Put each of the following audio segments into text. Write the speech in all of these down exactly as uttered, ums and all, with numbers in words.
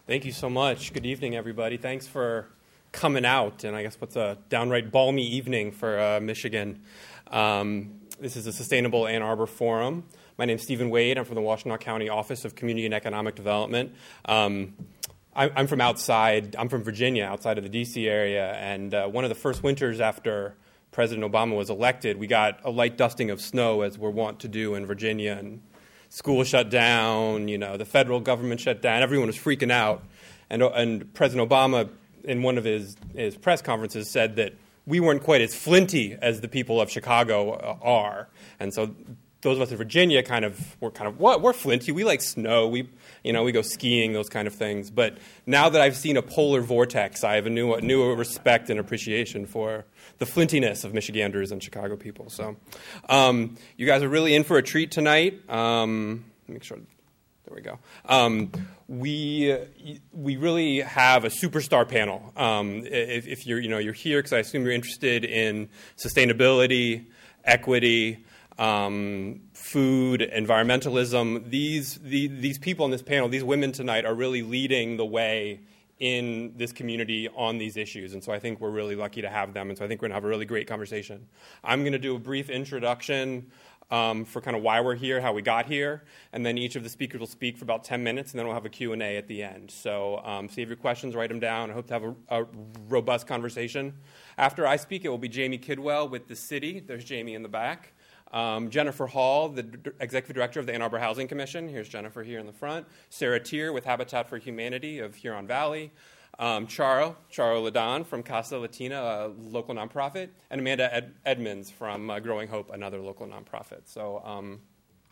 Thank you so much. Good evening, everybody. Thanks for coming out, and I guess what's a downright balmy evening for uh, Michigan. Um, this is a Sustainable Ann Arbor Forum. My name is Stephen Wade. I'm from the Washtenaw County Office of Community and Economic Development. Um, I, I'm from outside. I'm from Virginia, outside of the D C area, and uh, one of the first winters after President Obama was elected, we got a light dusting of snow, as we're wont to do in Virginia, and school shut down, you know, the federal government shut down, everyone was freaking out. And, and President Obama, in one of his, his press conferences, said that we weren't quite as flinty as the people of Chicago uh, are. And so those of us in Virginia kind of were kind of, what? We're flinty. We like snow. We, you know, we go skiing, those kind of things. But now that I've seen a polar vortex, I have a new, a new respect and appreciation for the flintiness of Michiganders and Chicago people. So um, you guys are really in for a treat tonight. Um, make sure. There we go. Um, we we really have a superstar panel. Um, if, if you're you know you're here because I assume you're interested in sustainability, equity, um, food, environmentalism. These the, these people on this panel, these women tonight, are really leading the way in this community on these issues. And so I think we're really lucky to have them. And so I think we're going to have a really great conversation. I'm going to do a brief introduction um, for kind of why we're here, how we got here. And then each of the speakers will speak for about ten minutes, and then we'll have a Q and A at the end. So um, save your questions, write them down. I hope to have a, a robust conversation. After I speak, it will be Jamie Kidwell with the city. There's Jamie in the back. Um, Jennifer Hall, the D- Executive Director of the Ann Arbor Housing Commission. Here's Jennifer here in the front. Sarah Tier with Habitat for Humanity of Huron Valley. Um, Charo, Charo Ladon from Casa Latina, a local nonprofit. And Amanda Ed- Edmonds from uh, Growing Hope, another local nonprofit. So, um,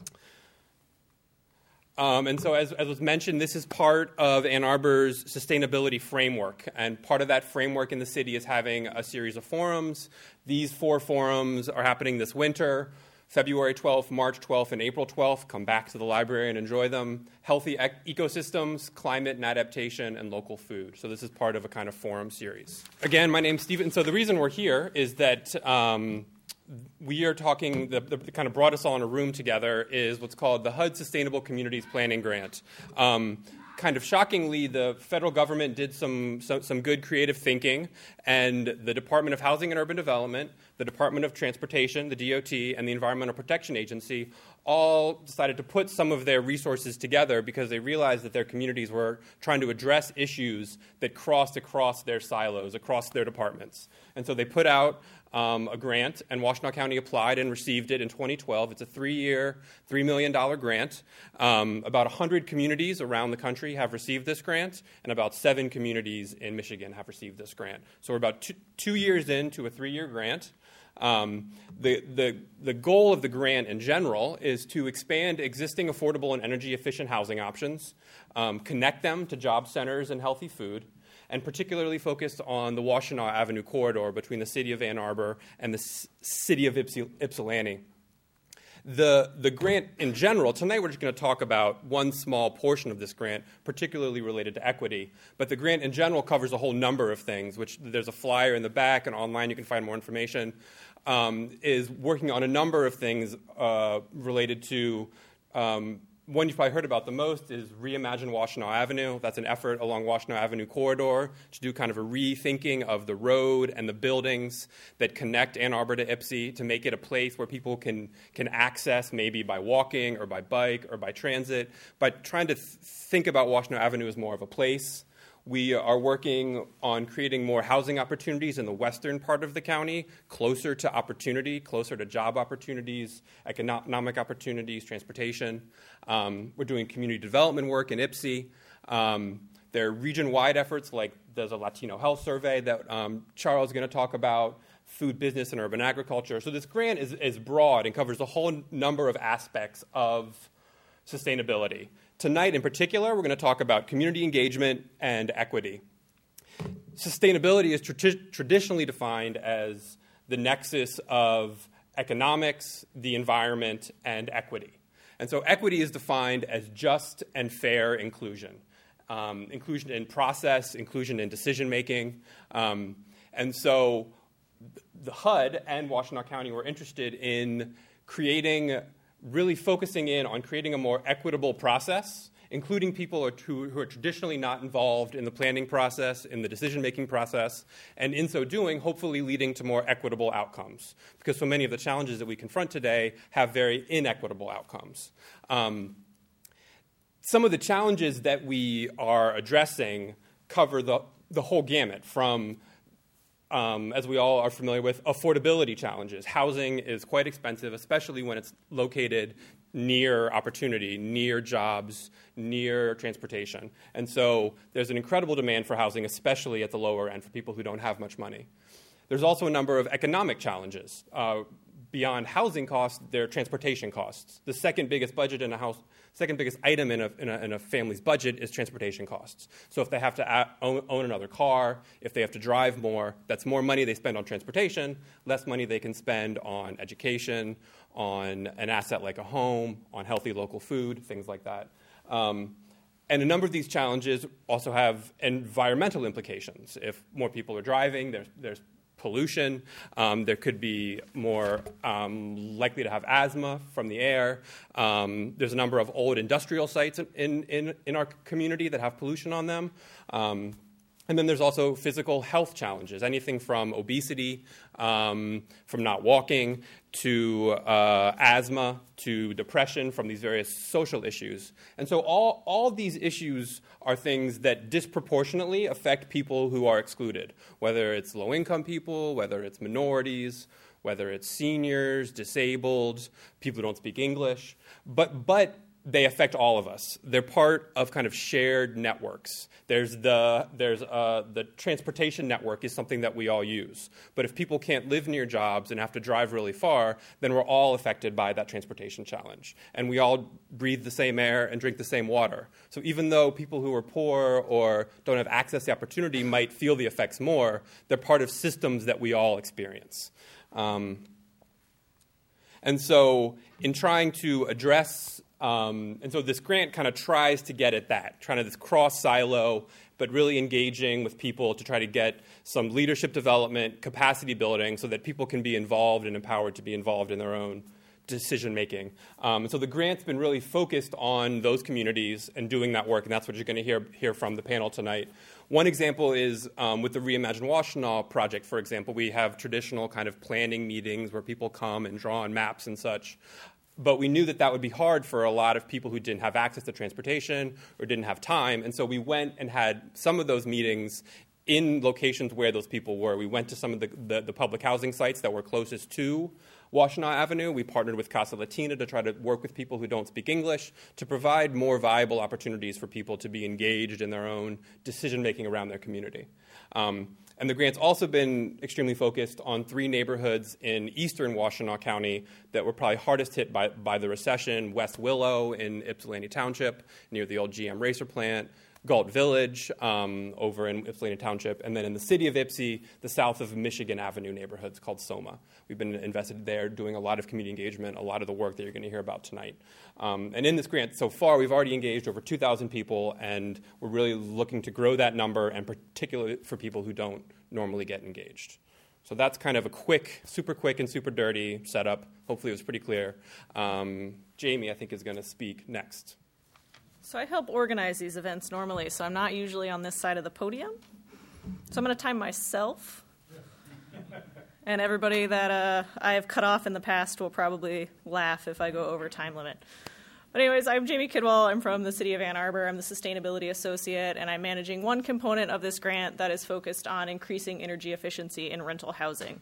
um, and so as, as was mentioned, this is part of Ann Arbor's sustainability framework. And part of that framework in the city is having a series of forums. These four forums are happening this winter. February twelfth, March twelfth, and April twelfth. Come back to the library and enjoy them. Healthy ec- ecosystems, climate and adaptation, and local food. So this is part of a kind of forum series. Again, my name's Stephen. So the reason we're here is that um, we are talking, the, the, the kind of brought us all in a room together is what's called the H U D Sustainable Communities Planning Grant. Um, Kind of shockingly, the federal government did some, some some good creative thinking, and the Department of Housing and Urban Development, the Department of Transportation, the D O T, and the Environmental Protection Agency all decided to put some of their resources together because they realized that their communities were trying to address issues that crossed across their silos, across their departments. And so they put out Um, a grant, and Washtenaw County applied and received it in twenty twelve. It's a three-year, three million dollars grant. Um, about one hundred communities around the country have received this grant, and about seven communities in Michigan have received this grant. So we're about two, two years into a three-year grant. Um, the, the, the goal of the grant in general is to expand existing affordable and energy-efficient housing options, um, connect them to job centers and healthy food, and particularly focused on the Washtenaw Avenue corridor between the city of Ann Arbor and the c- city of Ypsi- Ypsilanti. The, the grant in general, tonight we're just going to talk about one small portion of this grant, particularly related to equity. But the grant in general covers a whole number of things, which there's a flyer in the back, and online you can find more information, um, is working on a number of things uh, related to um, one you've probably heard about the most is Reimagine Washtenaw Avenue. That's an effort along Washtenaw Avenue corridor to do kind of a rethinking of the road and the buildings that connect Ann Arbor to Ypsi to make it a place where people can, can access maybe by walking or by bike or by transit, but trying to th- think about Washtenaw Avenue as more of a place. We are working on creating more housing opportunities in the western part of the county, closer to opportunity, closer to job opportunities, economic opportunities, transportation. Um, we're doing community development work in Ypsi. Um, there are region-wide efforts, like there's a Latino health survey that um, Charles is going to talk about, food business and urban agriculture. So this grant is, is broad and covers a whole number of aspects of sustainability. Tonight, in particular, we're going to talk about community engagement and equity. Sustainability is tra- traditionally defined as the nexus of economics, the environment, and equity. And so equity is defined as just and fair inclusion. Um, inclusion in process, inclusion in decision-making. Um, and so the H U D and Washtenaw County were interested in creating really focusing in on creating a more equitable process including people who, who are traditionally not involved in the planning process, in the decision-making process, and in so doing, hopefully leading to more equitable outcomes. Because so many of the challenges that we confront today have very inequitable outcomes. Um, some of the challenges that we are addressing cover the, the whole gamut from Um, as we all are familiar with, affordability challenges. Housing is quite expensive, especially when it's located near opportunity, near jobs, near transportation. And so there's an incredible demand for housing, especially at the lower end for people who don't have much money. There's also a number of economic challenges. Uh, beyond housing costs, there are transportation costs. The second biggest budget in a house, second biggest item in a, in a, in a family's budget is transportation costs. So if they have to a- own, own another car, if they have to drive more, that's more money they spend on transportation, less money they can spend on education, on an asset like a home, on healthy local food, things like that. Um, and a number of these challenges also have environmental implications. If more people are driving, there's, there's pollution. Um, there could be more um, likely to have asthma from the air. Um, there's a number of old industrial sites in, in, in our community that have pollution on them. Um, and then there's also physical health challenges, anything from obesity, um, from not walking, to uh, asthma, to depression, from these various social issues. And so all, all these issues are things that disproportionately affect people who are excluded, whether it's low-income people, whether it's minorities, whether it's seniors, disabled, people who don't speak English. But, but they affect all of us. They're part of kind of shared networks. There's the, there's uh, the transportation network is something that we all use. But if people can't live near jobs and have to drive really far, then we're all affected by that transportation challenge. And we all breathe the same air and drink the same water. So even though people who are poor or don't have access to opportunity might feel the effects more, they're part of systems that we all experience. Um, and so in trying to address Um, and so this grant kind of tries to get at that, trying to this cross-silo, but really engaging with people to try to get some leadership development, capacity building, so that people can be involved and empowered to be involved in their own decision-making. Um, and so the grant's been really focused on those communities and doing that work, and that's what you're going to hear, hear from the panel tonight. One example is um, with the Reimagine Washtenaw project, for example. We have traditional kind of planning meetings where people come and draw on maps and such. But we knew that that would be hard for a lot of people who didn't have access to transportation or didn't have time. And so we went and had some of those meetings in locations where those people were. We went to some of the, the, the public housing sites that were closest to Washtenaw Avenue. We partnered with Casa Latina to try to work with people who don't speak English to provide more viable opportunities for people to be engaged in their own decision-making around their community. Um, And the grant's also been extremely focused on three neighborhoods in eastern Washtenaw County that were probably hardest hit by, by the recession: West Willow in Ypsilanti Township near the old G M Racer plant, Galt Village um, over in Ypsilanti Township, and then in the city of Ypsi, the south of Michigan Avenue neighborhoods called Soma. We've been invested there, doing a lot of community engagement, a lot of the work that you're going to hear about tonight. Um, and in this grant so far, we've already engaged over two thousand people, and we're really looking to grow that number, and particularly for people who don't normally get engaged. So that's kind of a quick, super quick and super dirty setup. Hopefully it was pretty clear. Um, Jamie, I think, is going to speak next. So I help organize these events normally, so I'm not usually on this side of the podium. So I'm going to time myself. And everybody that uh, I have cut off in the past will probably laugh if I go over time limit. But anyways, I'm Jamie Kidwell. I'm from the city of Ann Arbor. I'm the Sustainability Associate, and I'm managing one component of this grant that is focused on increasing energy efficiency in rental housing.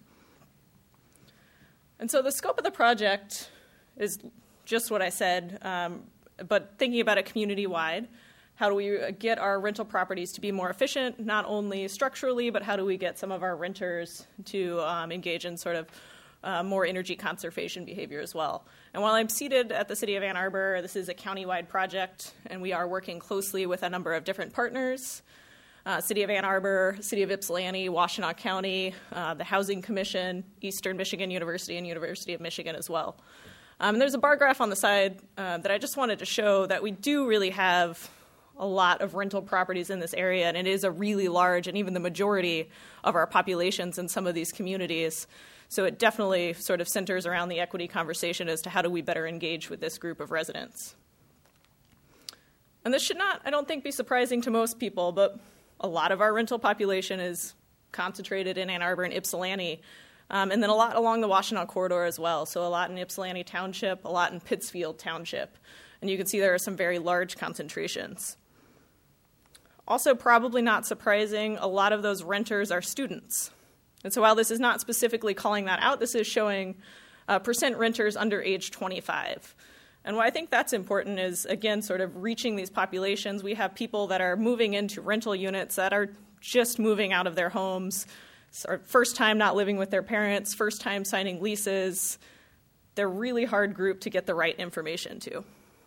And so the scope of the project is just what I said, um, but thinking about it community-wide. How do we get our rental properties to be more efficient, not only structurally, but how do we get some of our renters to um, engage in sort of uh, more energy conservation behavior as well? And while I'm seated at the City of Ann Arbor, this is a county-wide project, and we are working closely with a number of different partners. Uh, City of Ann Arbor, City of Ypsilanti, Washtenaw County, uh, the Housing Commission, Eastern Michigan University, and University of Michigan as well. Um, and there's a bar graph on the side uh, that I just wanted to show that we do really have a lot of rental properties in this area, and it is a really large, and even the majority of our populations in some of these communities. So it definitely sort of centers around the equity conversation as to how do we better engage with this group of residents. And this should not, I don't think, be surprising to most people, but a lot of our rental population is concentrated in Ann Arbor and Ypsilanti, um, and then a lot along the Washtenaw corridor as well. So a lot in Ypsilanti Township, a lot in Pittsfield Township. And you can see there are some very large concentrations. Also, probably not surprising, a lot of those renters are students. And so while this is not specifically calling that out, this is showing uh, percent renters under age twenty-five. And why I think that's important is, again, sort of reaching these populations. We have people that are moving into rental units that are just moving out of their homes, or first time not living with their parents, first time signing leases. They're a really hard group to get the right information to.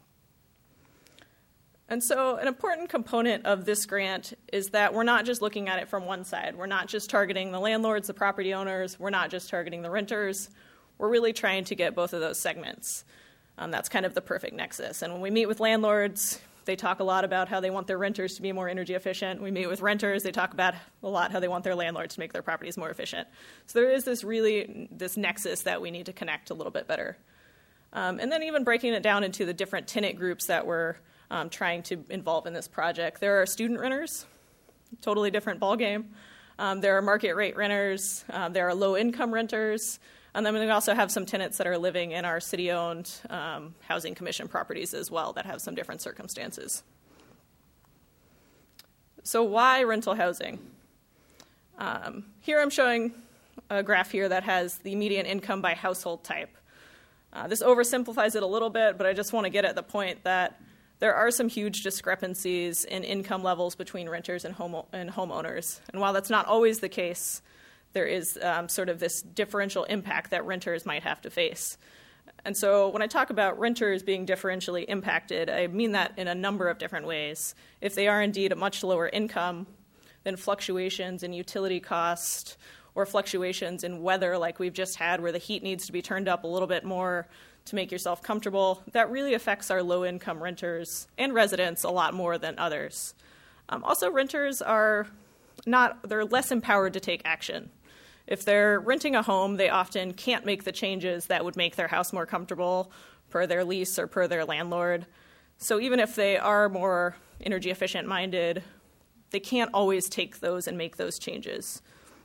And so an important component of this grant is that we're not just looking at it from one side. We're not just targeting the landlords, the property owners. We're not just targeting the renters. We're really trying to get both of those segments. Um, that's kind of the perfect nexus. And when we meet with landlords, they talk a lot about how they want their renters to be more energy efficient. We meet with renters, they talk about a lot how they want their landlords to make their properties more efficient. So there is this really, this nexus that we need to connect a little bit better. Um, and then even breaking it down into the different tenant groups that we're um, trying to involve in this project. There are student renters, totally different ballgame. Um, there are market rate renters. Um, there are low income renters. And then we also have some tenants that are living in our city-owned um, housing commission properties as well that have some different circumstances. So why rental housing? Um, here I'm showing a graph here that has the median income by household type. Uh, this oversimplifies it a little bit, but I just want to get at the point that there are some huge discrepancies in income levels between renters and, home- and homeowners. And while that's not always the case, there is um, sort of this differential impact that renters might have to face. And so when I talk about renters being differentially impacted, I mean that in a number of different ways. If they are indeed a much lower income, then fluctuations in utility cost or fluctuations in weather like we've just had where the heat needs to be turned up a little bit more to make yourself comfortable, that really affects our low-income renters and residents a lot more than others. Um, also, renters are not, they're less empowered to take action. If they're renting a home, they often can't make the changes that would make their house more comfortable per their lease or per their landlord. So even if they are more energy efficient minded, they can't always take those and make those changes.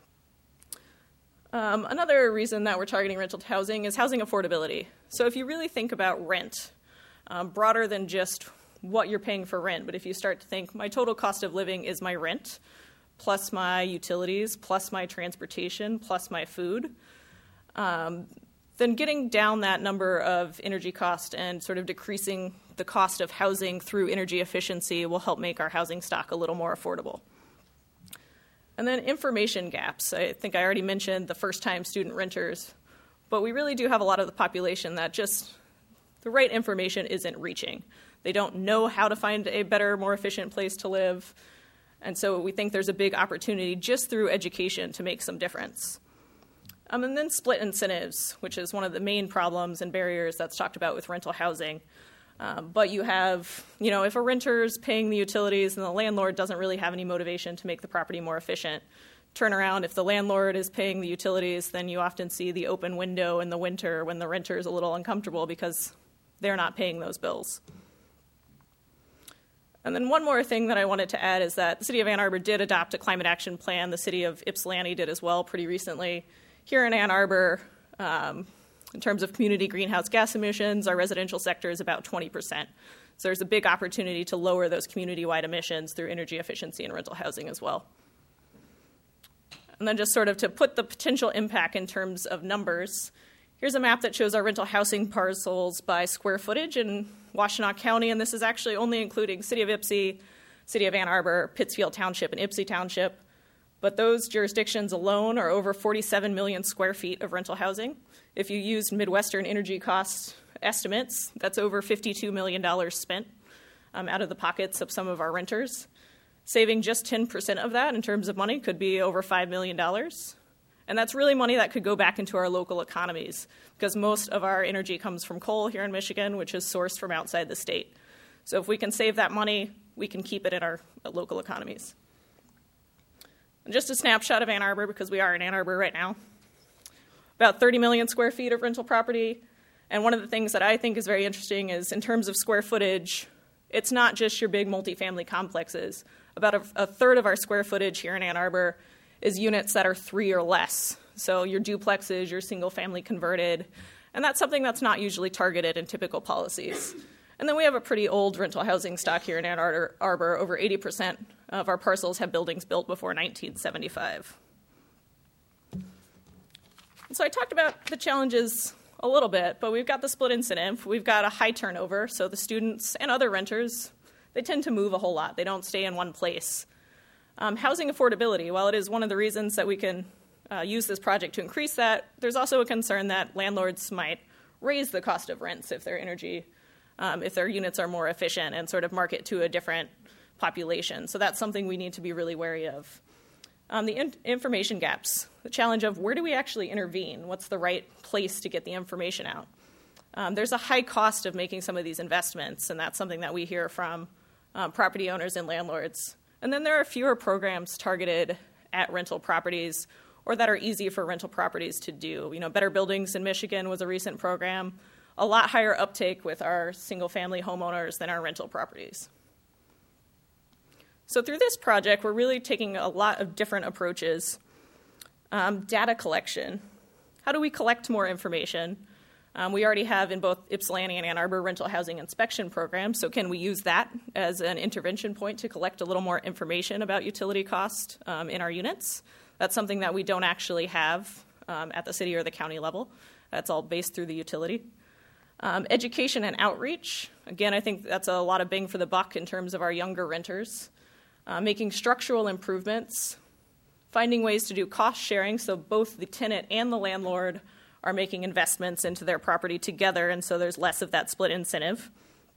Um, another reason that we're targeting rental housing is housing affordability. So if you really think about rent, um, broader than just what you're paying for rent, but if you start to think, my total cost of living is my rent, plus my utilities, plus my transportation, plus my food, um, then getting down that number of energy cost and sort of decreasing the cost of housing through energy efficiency will help make our housing stock a little more affordable. And then information gaps. I think I already mentioned the first-time student renters, but we really do have a lot of the population that just the right information isn't reaching. They don't know how to find a better, more efficient place to live. And so we think there's a big opportunity just through education to make some difference. Um, and then split incentives, which is one of the main problems and barriers that's talked about with rental housing. Um, but you have, you know, if a renter's paying the utilities and the landlord doesn't really have any motivation to make the property more efficient, turn around, if the landlord is paying the utilities, then you often see the open window in the winter when the renter is a little uncomfortable because they're not paying those bills. And then one more thing that I wanted to add is that the City of Ann Arbor did adopt a climate action plan. The City of Ypsilanti did as well pretty recently. Here in Ann Arbor, um, in terms of community greenhouse gas emissions, our residential sector is about twenty percent. So there's a big opportunity to lower those community-wide emissions through energy efficiency and rental housing as well. And then just sort of to put the potential impact in terms of numbers, here's a map that shows our rental housing parcels by square footage in Washtenaw County, and this is actually only including City of Ypsi, City of Ann Arbor, Pittsfield Township, and Ypsi Township. But those jurisdictions alone are over forty-seven million square feet of rental housing. If you use Midwestern energy cost estimates, that's over fifty-two million dollars spent um, out of the pockets of some of our renters. Saving just ten percent of that in terms of money could be over five million dollars. And that's really money that could go back into our local economies because most of our energy comes from coal here in Michigan, which is sourced from outside the state. So if we can save that money, we can keep it in our local economies. And just a snapshot of Ann Arbor, because we are in Ann Arbor right now. About thirty million square feet of rental property. And one of the things that I think is very interesting is in terms of square footage, it's not just your big multifamily complexes. About a, a third of our square footage here in Ann Arbor is units that are three or less. So your duplexes, your single-family converted, and that's something that's not usually targeted in typical policies. And then we have a pretty old rental housing stock here in Ann Arbor. Over eighty percent of our parcels have buildings built before nineteen seventy-five. And so I talked about the challenges a little bit, but we've got the split incentive. We've got a high turnover, so the students and other renters, they tend to move a whole lot. They don't stay in one place. Um, housing affordability, while it is one of the reasons that we can uh, use this project to increase that, there's also a concern that landlords might raise the cost of rents if their energy, um, if their units are more efficient and sort of market to a different population. So that's something we need to be really wary of. Um, the in- information gaps, the challenge of where do we actually intervene? What's the right place to get the information out? Um, there's a high cost of making some of these investments, and that's something that we hear from um, property owners and landlords. And then there are fewer programs targeted at rental properties or that are easy for rental properties to do. You know, Better Buildings in Michigan was a recent program, a lot higher uptake with our single-family homeowners than our rental properties. So through this project, we're really taking a lot of different approaches. Um, data collection. How do we collect more information? Um, we already have in both Ypsilanti and Ann Arbor rental housing inspection programs, so can we use that as an intervention point to collect a little more information about utility cost um, in our units? That's something that we don't actually have um, at the city or the county level. That's all based through the utility. Um, education and outreach. Again, I think that's a lot of bang for the buck in terms of our younger renters. Uh, making structural improvements, finding ways to do cost sharing so both the tenant and the landlord are making investments into their property together, and so there's less of that split incentive.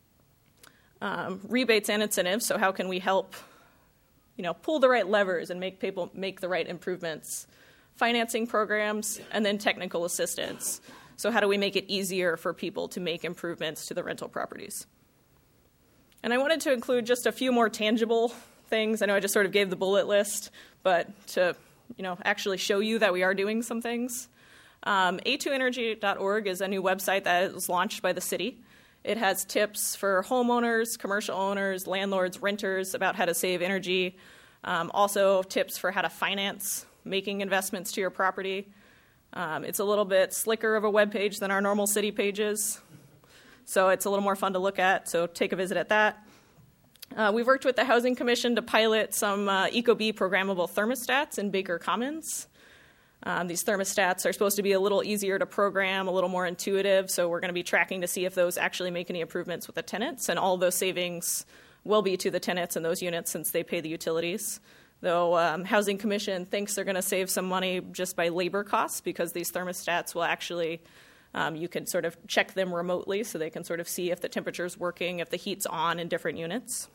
Um, rebates and incentives, so how can we help, you know, pull the right levers and make people make the right improvements? Financing programs, and then technical assistance. So how do we make it easier for people to make improvements to the rental properties? And I wanted to include just a few more tangible things. I know I just sort of gave the bullet list, but to, you know, actually show you that we are doing some things. Um, A two energy dot org is a new website that was launched by the city. It has tips for homeowners, commercial owners, landlords, renters about how to save energy. Um, also tips for how to finance making investments to your property. Um, it's a little bit slicker of a web page than our normal city pages, so it's a little more fun to look at, so take a visit at that. Uh, we've worked with the Housing Commission to pilot some uh, ecobee programmable thermostats in Baker Commons. Um, these thermostats are supposed to be a little easier to program, a little more intuitive, so we're going to be tracking to see if those actually make any improvements with the tenants, and all those savings will be to the tenants in those units since they pay the utilities. Though um, Housing Commission thinks they're going to save some money just by labor costs because these thermostats will actually, um, you can sort of check them remotely so they can sort of see if the temperature's working, if the heat's on in different units.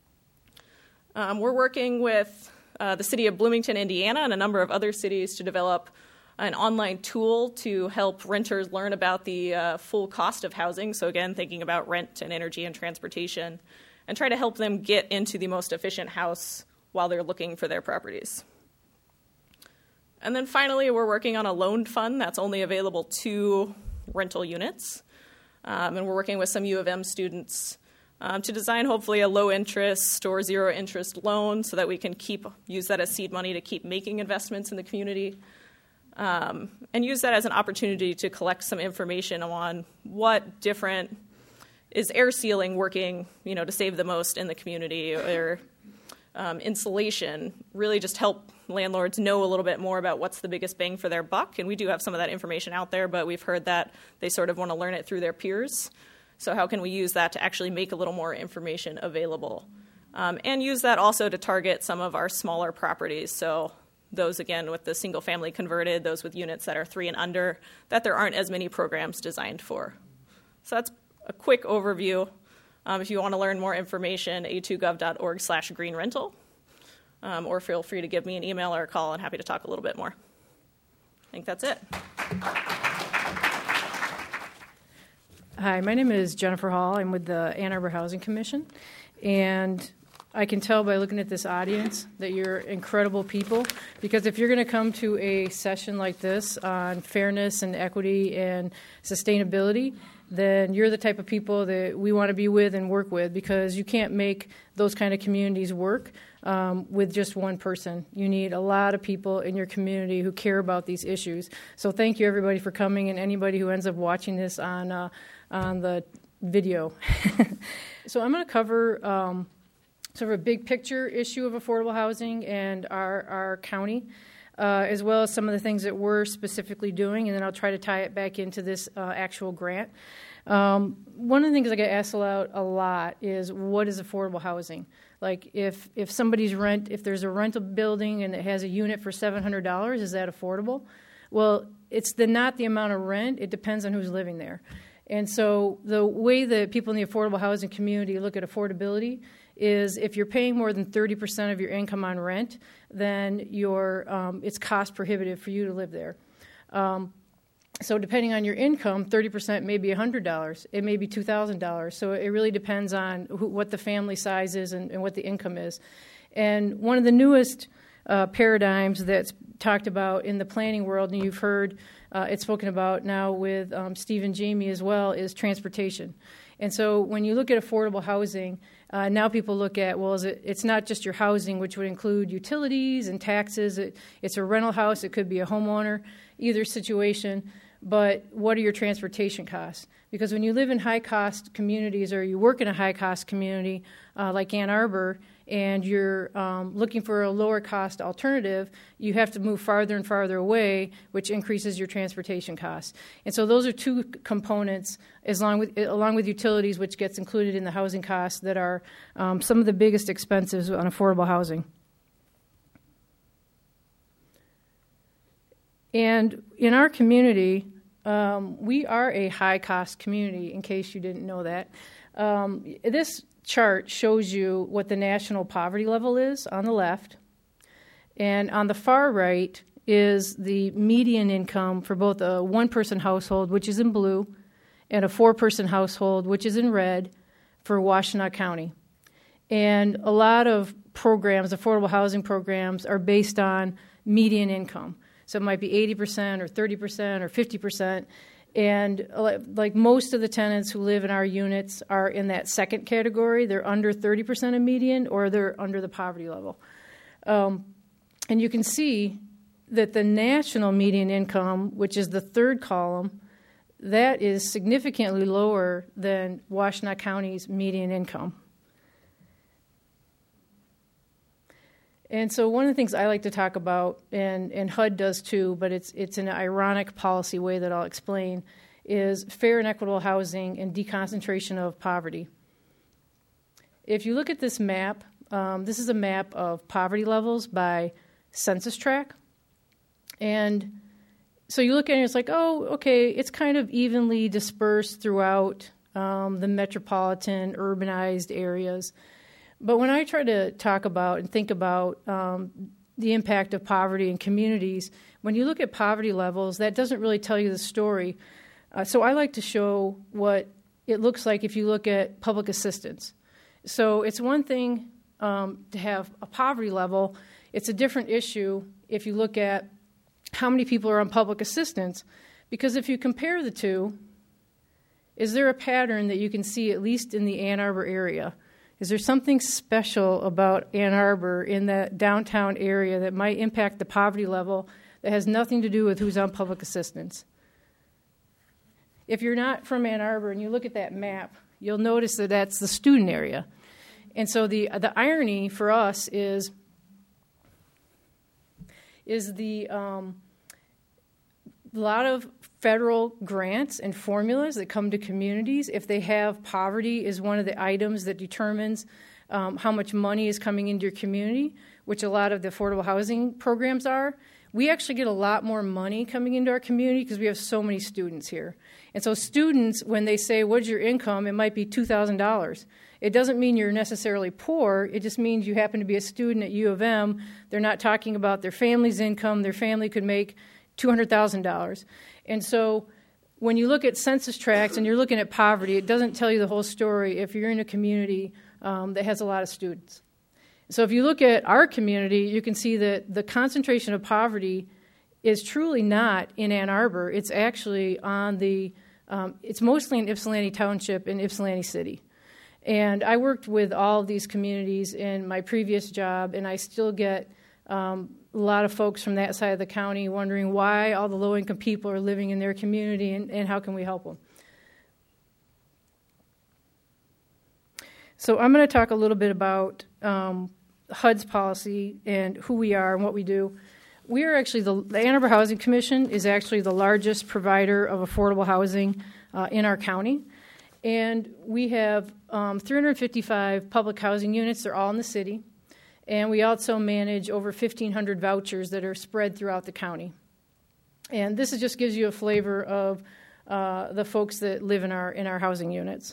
Um, we're working with uh, the city of Bloomington, Indiana, and a number of other cities to develop an online tool to help renters learn about the uh, full cost of housing. So again, thinking about rent and energy and transportation, and try to help them get into the most efficient house while they're looking for their properties. And then finally, we're working on a loan fund that's only available to rental units. Um, and we're working with some U of M students Um, to design hopefully a low interest or zero interest loan so that we can keep use that as seed money to keep making investments in the community, um, and use that as an opportunity to collect some information on what different is air sealing working, you know, to save the most in the community, or um, insulation, really just help landlords know a little bit more about what's the biggest bang for their buck. And we do have some of that information out there, but we've heard that they sort of want to learn it through their peers. So how can we use that to actually make a little more information available? Um, and use that also to target some of our smaller properties. So those, again, with the single-family converted, those with units that are three and under, that there aren't as many programs designed for. So that's a quick overview. Um, if you want to learn more information, a two gov dot org slash green rental. Um, or feel free to give me an email or a call. I'm happy to talk a little bit more. I think that's it. Hi, my name is Jennifer Hall. I'm with the Ann Arbor Housing Commission, and I can tell by looking at this audience that you're incredible people, because if you're going to come to a session like this on fairness and equity and sustainability, then you're the type of people that we want to be with and work with, because you can't make those kind of communities work um, with just one person. You need a lot of people in your community who care about these issues. So thank you, everybody, for coming, and anybody who ends up watching this on uh, on the video. So I'm going to cover um, sort of a big picture issue of affordable housing and our, our county, uh, as well as some of the things that we're specifically doing, and then I'll try to tie it back into this uh, actual grant. Um, one of the things I get asked a lot, a lot is, what is affordable housing? Like, if, if somebody's rent, if there's a rental building and it has a unit for seven hundred dollars, is that affordable? Well, it's the, not the amount of rent. It depends on who's living there. And so the way that people in the affordable housing community look at affordability is, if you're paying more than thirty percent of your income on rent, then you're, um, it's cost prohibitive for you to live there. Um, so depending on your income, thirty percent may be one hundred dollars. It may be two thousand dollars. So it really depends on who, what the family size is and, and what the income is. And one of the newest uh, paradigms that's talked about in the planning world, and you've heard uh, it's spoken about now with um, Steve and Jamie as well, is transportation. And so when you look at affordable housing, uh, now people look at, well, is it, it's not just your housing, which would include utilities and taxes. It, it's a rental house. It could be a homeowner, either situation. But what are your transportation costs? Because when you live in high-cost communities, or you work in a high-cost community uh, like Ann Arbor, and you're um, looking for a lower-cost alternative, you have to move farther and farther away, which increases your transportation costs. And so those are two components, as long with, along with utilities, which gets included in the housing costs, that are um, some of the biggest expenses on affordable housing. And in our community, um, we are a high-cost community, in case you didn't know that. Um, this chart shows you what the national poverty level is on the left, and on the far right is the median income for both a one-person household, which is in blue, and a four-person household, which is in red, for Washtenaw County. And a lot of programs, affordable housing programs, are based on median income. So it might be eighty percent or thirty percent or fifty percent. And like most of the tenants who live in our units are in that second category. They're under thirty percent of median, or they're under the poverty level. Um, and you can see that the national median income, which is the third column, that is significantly lower than Washtenaw County's median income. And so one of the things I like to talk about, and, and H U D does too, but it's it's an ironic policy way that I'll explain, is fair and equitable housing and deconcentration of poverty. If you look at this map, um, this is a map of poverty levels by census tract. And so you look at it and it's like, oh, okay, it's kind of evenly dispersed throughout um, the metropolitan, urbanized areas. But when I try to talk about and think about um, the impact of poverty in communities, when you look at poverty levels, that doesn't really tell you the story. Uh, so I like to show what it looks like if you look at public assistance. So it's one thing um, to have a poverty level. It's a different issue if you look at how many people are on public assistance, because if you compare the two, is there a pattern that you can see, at least in the Ann Arbor area? Is there something special about Ann Arbor in that downtown area that might impact the poverty level that has nothing to do with who's on public assistance? If you're not from Ann Arbor and you look at that map, you'll notice that that's the student area. And so the the irony for us is, is the um, a lot of federal grants and formulas that come to communities, if they have poverty is one of the items that determines um, how much money is coming into your community, which a lot of the affordable housing programs are, we actually get a lot more money coming into our community because we have so many students here. And so students, when they say, what's your income, it might be two thousand dollars. It doesn't mean you're necessarily poor. It just means you happen to be a student at U of M. They're not talking about their family's income. Their family could make two hundred thousand dollars. And so when you look at census tracts and you're looking at poverty, it doesn't tell you the whole story if you're in a community um, that has a lot of students. So if you look at our community, you can see that the concentration of poverty is truly not in Ann Arbor. It's actually on the Um, it's mostly in Ypsilanti Township and Ypsilanti City. And I worked with all of these communities in my previous job, and I still get um, a lot of folks from that side of the county wondering why all the low-income people are living in their community and, and how can we help them. So I'm going to talk a little bit about um, H U D's policy and who we are and what we do. We are actually, the, the Ann Arbor Housing Commission is actually the largest provider of affordable housing uh, in our county. And we have um, three hundred fifty-five public housing units. They're all in the city. And we also manage over fifteen hundred vouchers that are spread throughout the county. And this is just gives you a flavor of uh, the folks that live in our in our housing units.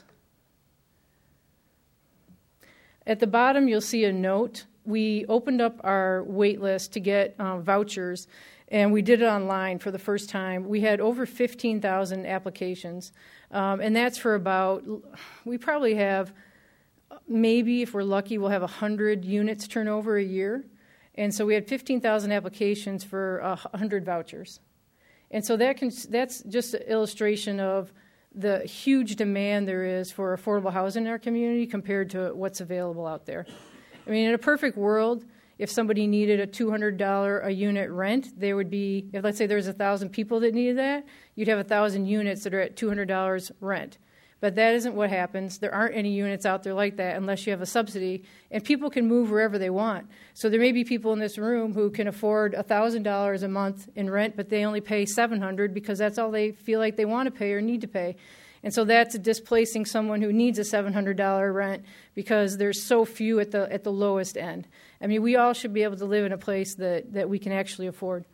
At the bottom, you'll see a note. We opened up our wait list to get uh, vouchers, and we did it online for the first time. We had over fifteen thousand applications, um, and that's for about, we probably have, maybe if we're lucky, we'll have one hundred units turnover a year. And so we had fifteen thousand applications for uh, one hundred vouchers. And so that can, that's just an illustration of the huge demand there is for affordable housing in our community compared to what's available out there. I mean, in a perfect world, if somebody needed a two hundred dollars a unit rent, there would be, if let's say there's one thousand people that needed that, you'd have one thousand units that are at two hundred dollars rent. But that isn't what happens. There aren't any units out there like that unless you have a subsidy, and people can move wherever they want. So there may be people in this room who can afford one thousand dollars a month in rent, but they only pay seven hundred dollars because that's all they feel like they want to pay or need to pay. And so that's displacing someone who needs a seven hundred dollars rent because there's so few at the at the lowest end. I mean, we all should be able to live in a place that, that we can actually afford.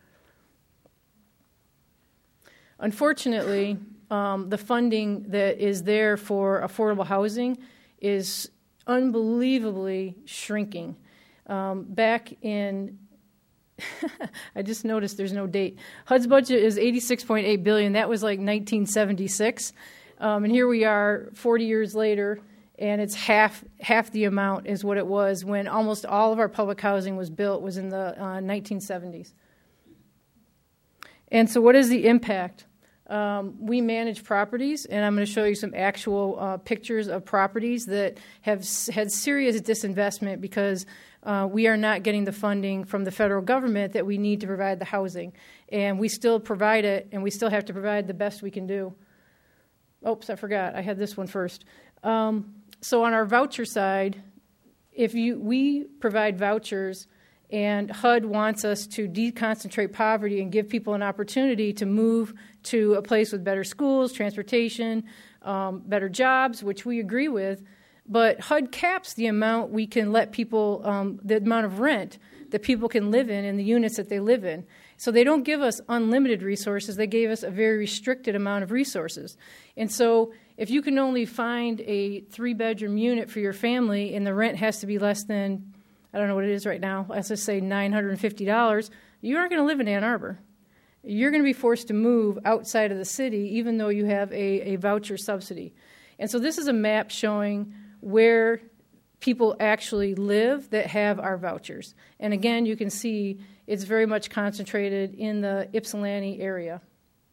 Unfortunately, um, the funding that is there for affordable housing is unbelievably shrinking. Um, back in, I just noticed there's no date. H U D's budget is eighty-six point eight billion dollars. That was like nineteen seventy-six. Um, and here we are forty years later, and it's half half the amount is what it was when almost all of our public housing was built was in the uh, nineteen seventies. And so what is the impact? Um, we manage properties, and I'm going to show you some actual uh, pictures of properties that have s- had serious disinvestment because uh, we are not getting the funding from the federal government that we need to provide the housing. And we still provide it, and we still have to provide the best we can do. Oops, I forgot. I had this one first. Um, so on our voucher side, if you we provide vouchers, and H U D wants us to deconcentrate poverty and give people an opportunity to move to a place with better schools, transportation, um, better jobs, which we agree with. But H U D caps the amount we can let people, um, the amount of rent that people can live in in the units that they live in. So they don't give us unlimited resources. They gave us a very restricted amount of resources. And so if you can only find a three-bedroom unit for your family and the rent has to be less than, I don't know what it is right now, let's just say nine hundred fifty dollars, you aren't going to live in Ann Arbor. You're going to be forced to move outside of the city even though you have a, a voucher subsidy. And so this is a map showing where people actually live that have our vouchers. And again, you can see it's very much concentrated in the Ypsilanti area.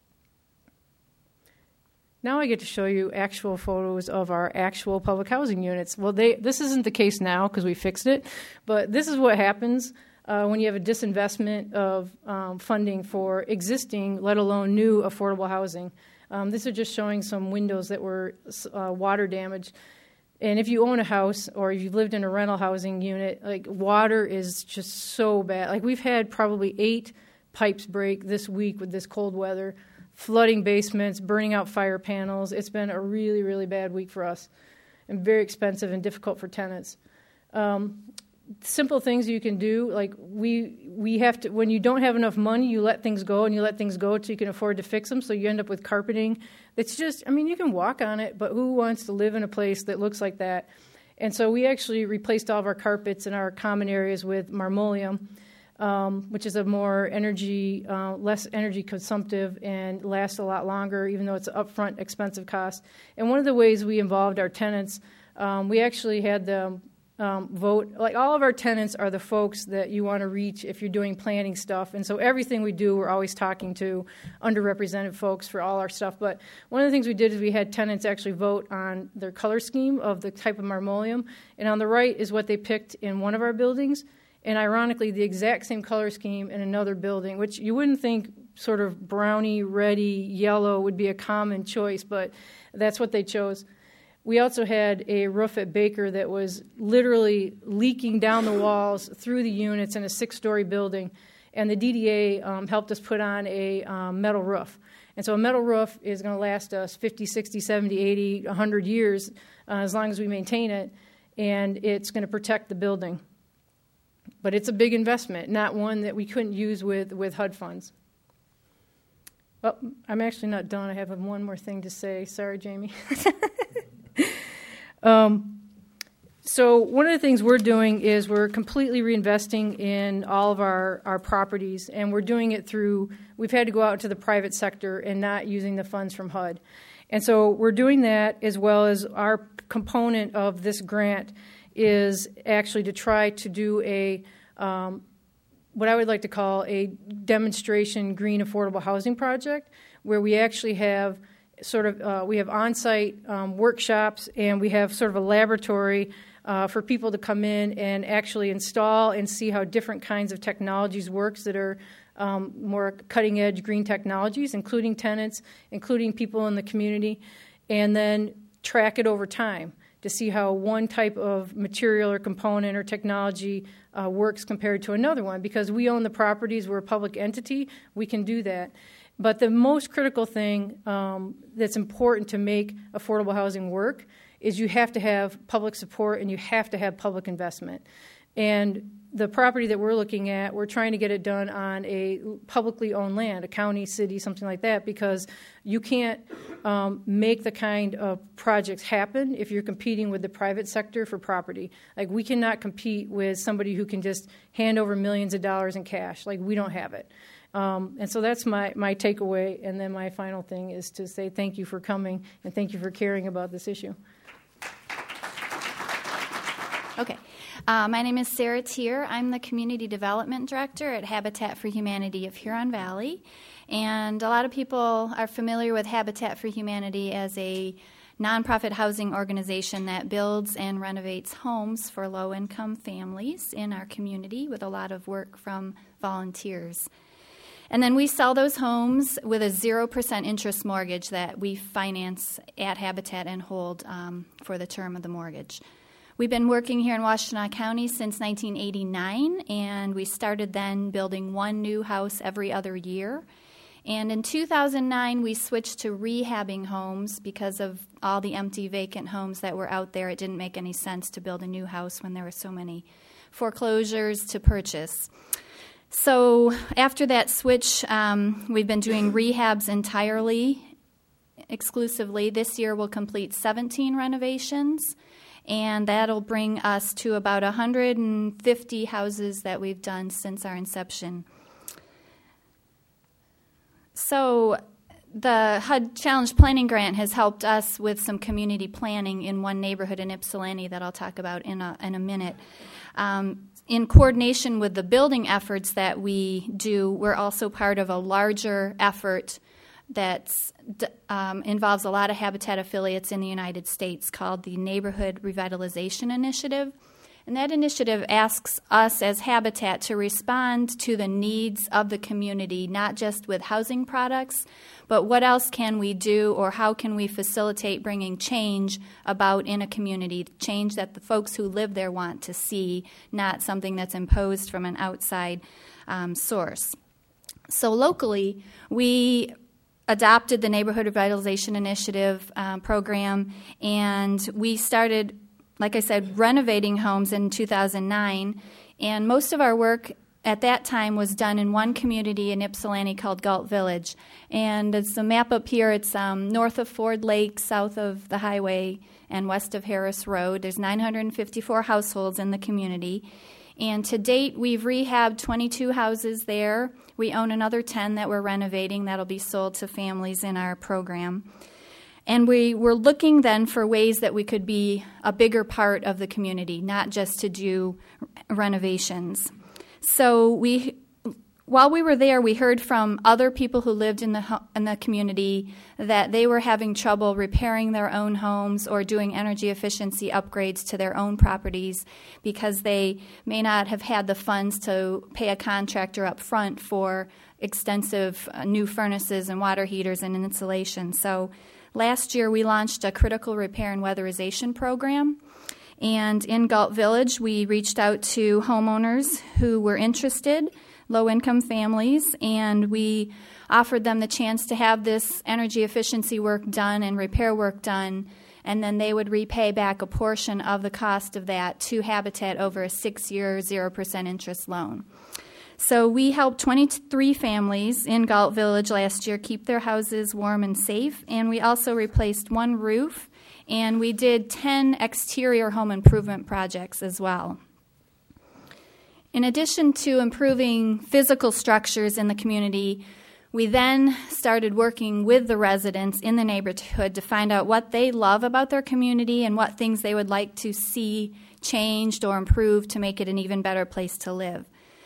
Now I get to show you actual photos of our actual public housing units. Well, they, this isn't the case now because we fixed it, but this is what happens uh, when you have a disinvestment of um, funding for existing, let alone new, affordable housing. Um, this is just showing some windows that were uh, water damaged. And if you own a house or if you've lived in a rental housing unit, like water is just so bad. Like we've had probably eight pipes break this week with this cold weather, flooding basements, burning out fire panels. It's been a really, really bad week for us and very expensive and difficult for tenants. Um, simple things you can do, like we we have to, when you don't have enough money, you let things go and you let things go until you can afford to fix them, so you end up with carpeting. It's just, I mean, you can walk on it, but who wants to live in a place that looks like that? And so we actually replaced all of our carpets in our common areas with marmoleum, um, which is a more energy, uh, less energy consumptive and lasts a lot longer, even though it's an upfront expensive cost. And one of the ways we involved our tenants, um, we actually had them um, vote. Like all of our tenants are the folks that you want to reach if you're doing planning stuff. And so everything we do, we're always talking to underrepresented folks for all our stuff. But one of the things we did is we had tenants actually vote on their color scheme of the type of marmoleum. And on the right is what they picked in one of our buildings. And ironically, the exact same color scheme in another building, which you wouldn't think sort of browny, reddy, yellow would be a common choice, but that's what they chose. We also had a roof at Baker that was literally leaking down the walls through the units in a six-story building, and the D D A um, helped us put on a um, metal roof. And so a metal roof is going to last us fifty, sixty, seventy, eighty, one hundred years uh, as long as we maintain it, and it's going to protect the building. But it's a big investment, not one that we couldn't use with, with H U D funds. Well, I'm actually not done. I have one more thing to say. Sorry, Jamie. um, so one of the things we're doing is we're completely reinvesting in all of our, our properties, and we're doing it through, we've had to go out to the private sector and not using the funds from H U D. And so we're doing that, as well as our component of this grant is actually to try to do a um, what I would like to call a demonstration green affordable housing project, where we actually have sort of uh, we have on-site um, workshops, and we have sort of a laboratory uh, for people to come in and actually install and see how different kinds of technologies works that are um, more cutting-edge green technologies, including tenants, including people in the community, and then track it over time to see how one type of material or component or technology uh, works compared to another one. Because we own the properties, we're a public entity, we can do that. But the most critical thing um, that's important to make affordable housing work is you have to have public support and you have to have public investment. And the property that we're looking at, we're trying to get it done on a publicly owned land, a county, city, something like that, because you can't um, make the kind of projects happen if you're competing with the private sector for property. Like, we cannot compete with somebody who can just hand over millions of dollars in cash. Like, we don't have it. Um, and so that's my, my takeaway. And then my final thing is to say thank you for coming and thank you for caring about this issue. Okay. Uh, my name is Sarah Tier. I'm the Community Development Director at Habitat for Humanity of Huron Valley. And a lot of people are familiar with Habitat for Humanity as a nonprofit housing organization that builds and renovates homes for low-income families in our community with a lot of work from volunteers. And then we sell those homes with a zero percent interest mortgage that we finance at Habitat and hold um, for the term of the mortgage. We've been working here in Washtenaw County since nineteen eighty-nine, and we started then building one new house every other year. And in two thousand nine, we switched to rehabbing homes because of all the empty, vacant homes that were out there. It didn't make any sense to build a new house when there were so many foreclosures to purchase. So after that switch, um, we've been doing rehabs entirely, exclusively. This year we'll complete seventeen renovations, and that'll bring us to about one hundred fifty houses that we've done since our inception. So the H U D Challenge Planning Grant has helped us with some community planning in one neighborhood in Ypsilanti that I'll talk about in a, in a minute. Um, in coordination with the building efforts that we do, we're also part of a larger effort that um, involves a lot of Habitat affiliates in the United States called the Neighborhood Revitalization Initiative. And that initiative asks us as Habitat to respond to the needs of the community, not just with housing products, but what else can we do, or how can we facilitate bringing change about in a community, change that the folks who live there want to see, not something that's imposed from an outside um, source. So locally, we adopted the Neighborhood Revitalization Initiative um, program, and we started, like I said, renovating homes in two thousand nine, and most of our work at that time was done in one community in Ypsilanti called Galt Village. And it's a map up here. It's um, north of Ford Lake, south of the highway, and west of Harris Road. There's nine hundred fifty-four households in the community. And to date, we've rehabbed twenty-two houses there. We own another ten that we're renovating that'll be sold to families in our program. And we were looking then for ways that we could be a bigger part of the community, not just to do renovations. So we, while we were there, we heard from other people who lived in the in the community that they were having trouble repairing their own homes or doing energy efficiency upgrades to their own properties because they may not have had the funds to pay a contractor up front for extensive uh, new furnaces and water heaters and insulation. So last year, we launched a critical repair and weatherization program. And in Galt Village, we reached out to homeowners who were interested, low-income families, and we offered them the chance to have this energy efficiency work done and repair work done, and then they would repay back a portion of the cost of that to Habitat over a six-year, zero percent interest loan. So we helped twenty-three families in Galt Village last year keep their houses warm and safe, and we also replaced one roof, and we did ten exterior home improvement projects as well. In addition to improving physical structures in the community, we then started working with the residents in the neighborhood to find out what they love about their community and what things they would like to see changed or improved to make it an even better place to live.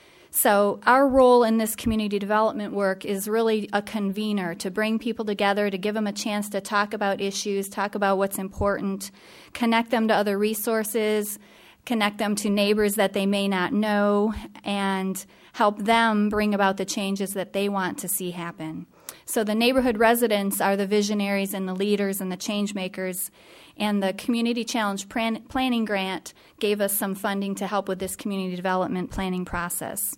So our role in this community development work is really a convener to bring people together, to give them a chance to talk about issues, talk about what's important, connect them to other resources, connect them to neighbors that they may not know, and help them bring about the changes that they want to see happen. So the neighborhood residents are the visionaries and the leaders and the change makers, and the Community Challenge Planning Grant gave us some funding to help with this community development planning process.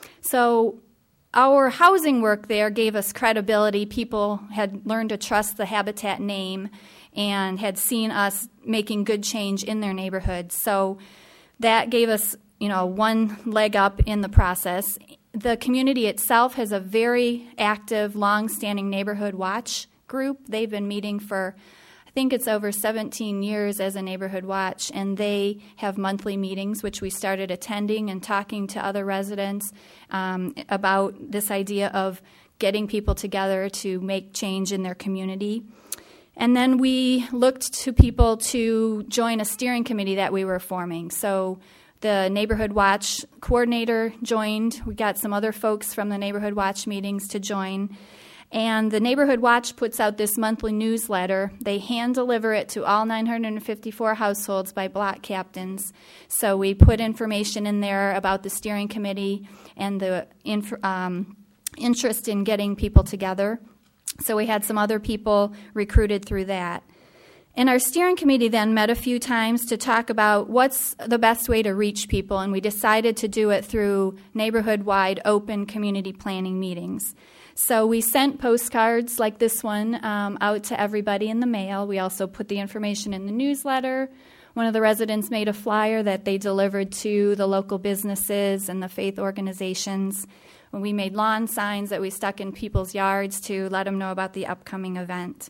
So our housing work there gave us credibility. People had learned to trust the Habitat name and had seen us making good change in their neighborhood. So that gave us, you know, one leg up in the process. The community itself has a very active, long-standing neighborhood watch group. They've been meeting for, I think it's over seventeen years as a neighborhood watch, and they have monthly meetings, which we started attending and talking to other residents um, about this idea of getting people together to make change in their community. And then we looked to people to join a steering committee that we were forming. So the Neighborhood Watch coordinator joined. We got some other folks from the Neighborhood Watch meetings to join. And the Neighborhood Watch puts out this monthly newsletter. They hand deliver it to all nine hundred fifty-four households by block captains. So we put information in there about the steering committee and the inf- um, interest in getting people together. So we had some other people recruited through that. And our steering committee then met a few times to talk about what's the best way to reach people, and we decided to do it through neighborhood-wide open community planning meetings. So we sent postcards like this one um, out to everybody in the mail. We also put the information in the newsletter. One of the residents made a flyer that they delivered to the local businesses and the faith organizations. We made lawn signs that we stuck in people's yards to let them know about the upcoming event.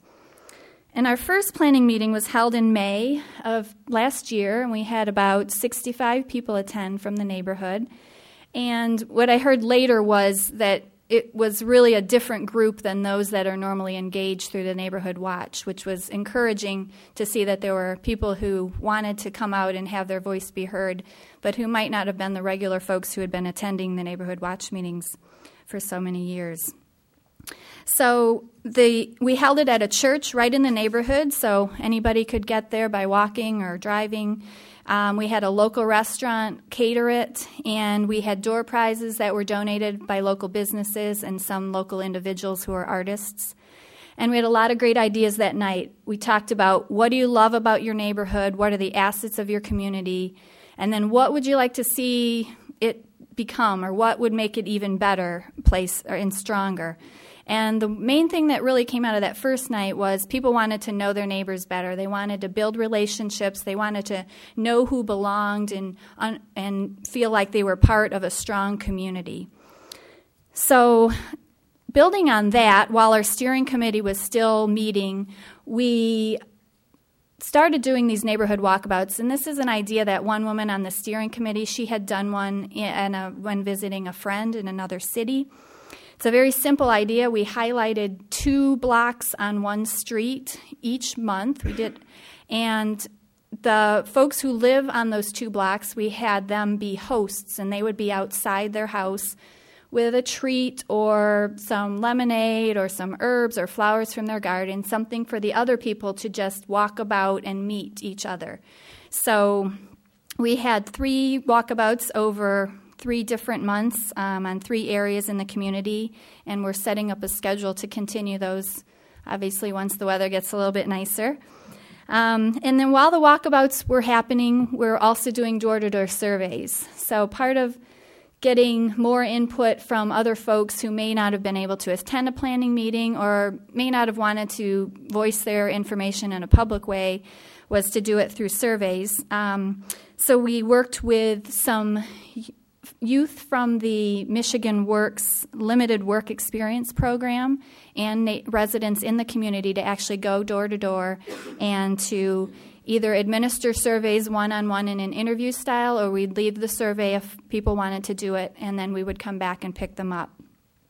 And our first planning meeting was held in May of last year, and we had about sixty-five people attend from the neighborhood. And what I heard later was that it was really a different group than those that are normally engaged through the Neighborhood Watch, which was encouraging to see that there were people who wanted to come out and have their voice be heard, but who might not have been the regular folks who had been attending the Neighborhood Watch meetings for so many years. So the we held it at a church right in the neighborhood, so anybody could get there by walking or driving. Um, we had a local restaurant cater it, and we had door prizes that were donated by local businesses and some local individuals who are artists. And we had a lot of great ideas that night. We talked about what do you love about your neighborhood, what are the assets of your community, and then what would you like to see it become, or what would make it even better place or and stronger. And the main thing that really came out of that first night was people wanted to know their neighbors better. They wanted to build relationships. They wanted to know who belonged and and feel like they were part of a strong community. So building on that, while our steering committee was still meeting, we started doing these neighborhood walkabouts. And this is an idea that one woman on the steering committee, she had done one in a, when visiting a friend in another city, It's a very simple idea. We highlighted two blocks on one street each month. We did, and the folks who live on those two blocks, we had them be hosts, and they would be outside their house with a treat or some lemonade or some herbs or flowers from their garden, something for the other people to just walk about and meet each other. So we had three walkabouts over three different months um, on three areas in the community, and we're setting up a schedule to continue those, obviously, once the weather gets a little bit nicer. Um, and then while the walkabouts were happening, we're also doing door-to-door surveys. So part of getting more input from other folks who may not have been able to attend a planning meeting or may not have wanted to voice their information in a public way was to do it through surveys. Um, so we worked with some youth from the Michigan Works Limited Work Experience program and na- residents in the community to actually go door to door and to either administer surveys one-on-one in an interview style, or we'd leave the survey if people wanted to do it, and then we would come back and pick them up.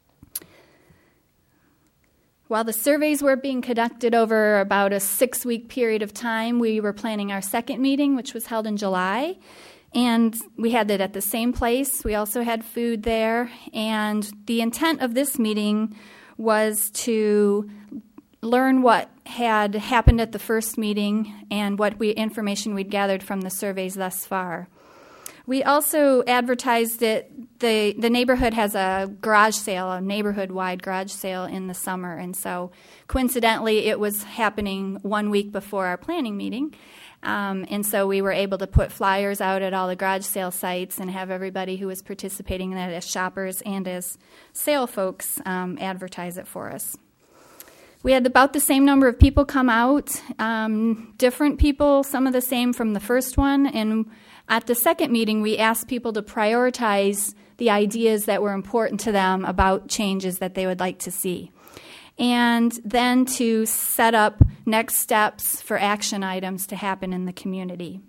While the surveys were being conducted over about a six-week period of time, we were planning our second meeting, which was held in July, and we had it at the same place. We also had food there, and the intent of this meeting was to learn what had happened at the first meeting and what we, information we'd gathered from the surveys thus far. We also advertised it. The, the neighborhood has a garage sale, a neighborhood-wide garage sale in the summer, and so coincidentally it was happening one week before our planning meeting. Um, and so we were able to put flyers out at all the garage sale sites and have everybody who was participating in that as shoppers and as sale folks um, advertise it for us. We had about the same number of people come out, um, different people, some of the same from the first one. And at the second meeting, we asked people to prioritize the ideas that were important to them about changes that they would like to see, and then to set up next steps for action items to happen in the community.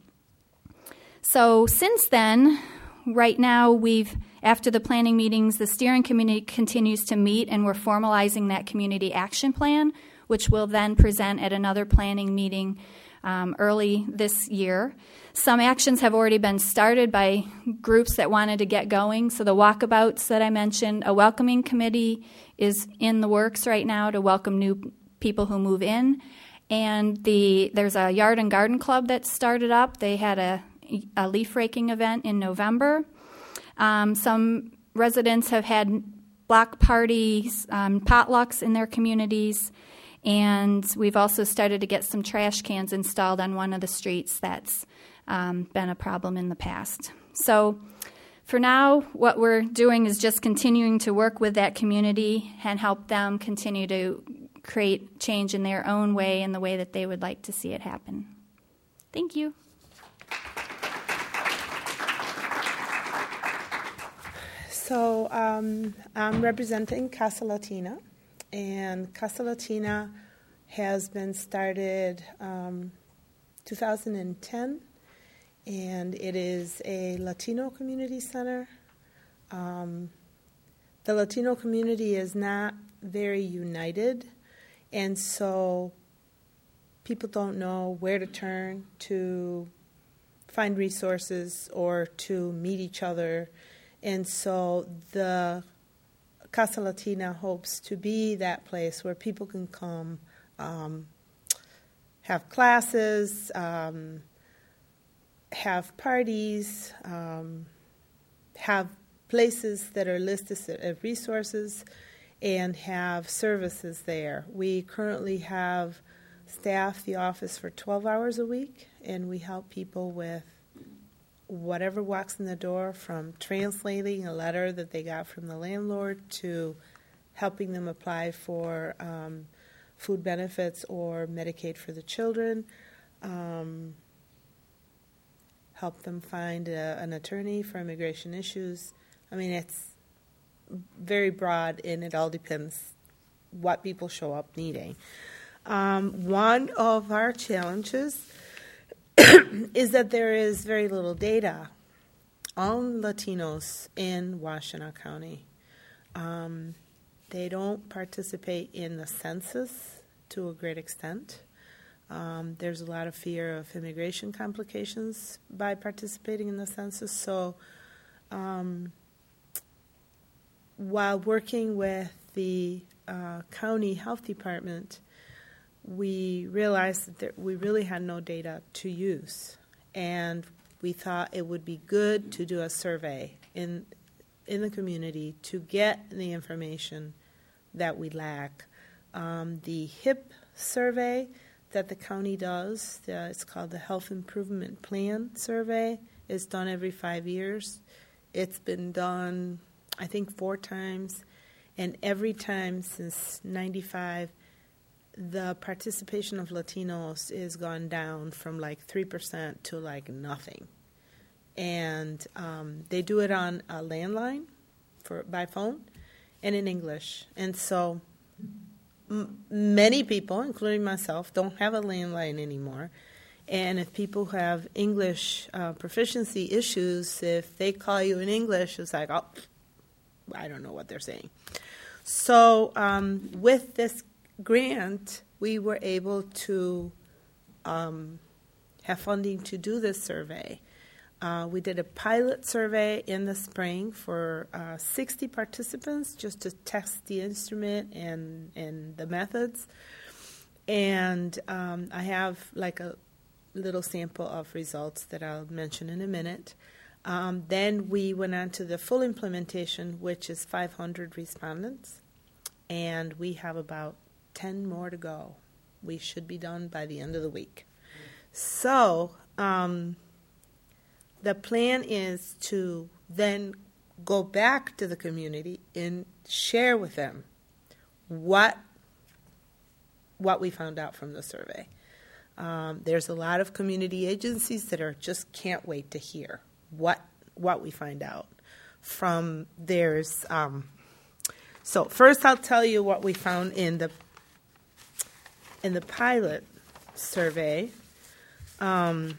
So since then, right now, we've after the planning meetings, the steering committee continues to meet, and we're formalizing that community action plan, which we'll then present at another planning meeting um, early this year. Some actions have already been started by groups that wanted to get going. So the walkabouts that I mentioned, a welcoming committee is in the works right now to welcome new people who move in. And the there's a yard and garden club that started up. They had a, a leaf raking event in November. Um, some residents have had block parties, um, potlucks in their communities, and we've also started to get some trash cans installed on one of the streets that's um, been a problem in the past. So for now, what we're doing is just continuing to work with that community and help them continue to create change in their own way and the way that they would like to see it happen. Thank you. So um, I'm representing Casa Latina, and Casa Latina has been started um, two thousand ten, and it is a Latino community center. Um, the Latino community is not very united, and so people don't know where to turn to find resources or to meet each other. And so the Casa Latina hopes to be that place where people can come, um, have classes, um, have parties, um, have places that are listed as resources, and have services there. We currently have staff the office for twelve hours a week, and we help people with whatever walks in the door, from translating a letter that they got from the landlord to helping them apply for um, food benefits or Medicaid for the children, um, help them find a, an attorney for immigration issues. I mean, it's very broad, and it all depends what people show up needing. Um, one of our challenges is that there is very little data on Latinos in Washtenaw County. Um, they don't participate in the census to a great extent. Um, there's a lot of fear of immigration complications by participating in the census. So um, while working with the uh, county health department, we realized that there, we really had no data to use. And we thought it would be good to do a survey in in the community to get the information that we lack. Um, the H I P survey that the county does, the, it's called the Health Improvement Plan Survey, is done every five years. It's been done, I think, four times, and every time since ninety-five, the participation of Latinos is gone down from like three percent to like nothing. And um, they do it on a landline for by phone and in English. And so m- many people, including myself, don't have a landline anymore. And if people have English uh, proficiency issues, if they call you in English, it's like, oh, I don't know what they're saying. So um, with this grant, we were able to um, have funding to do this survey. Uh, we did a pilot survey in the spring for uh, sixty participants just to test the instrument and, and the methods. And um, I have like a little sample of results that I'll mention in a minute. Um, then we went on to the full implementation, which is five hundred respondents. And we have about ten more to go. We should be done by the end of the week. So um, the plan is to then go back to the community and share with them what what we found out from the survey. Um, there's a lot of community agencies that are just can't wait to hear what what we find out from theirs. Um, so first, I'll tell you what we found in the in the pilot survey. Um,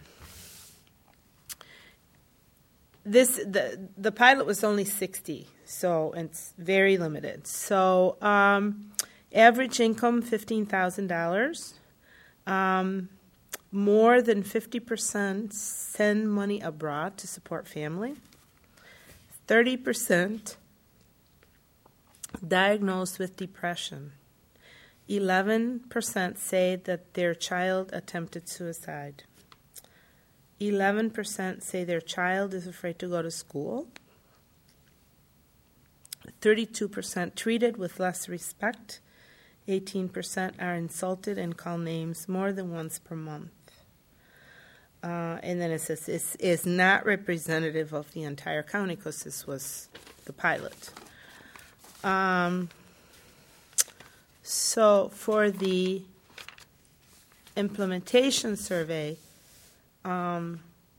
this the the pilot was only sixty, so it's very limited. So um, average income fifteen thousand dollars. Um, more than fifty percent send money abroad to support family. thirty percent diagnosed with depression. eleven percent say that their child attempted suicide. eleven percent say their child is afraid to go to school. thirty-two percent treated with less respect. eighteen percent are insulted and call names more than once per month. Uh, and then it says it's, it's not representative of the entire county because this was the pilot. Um, so for the implementation survey, um,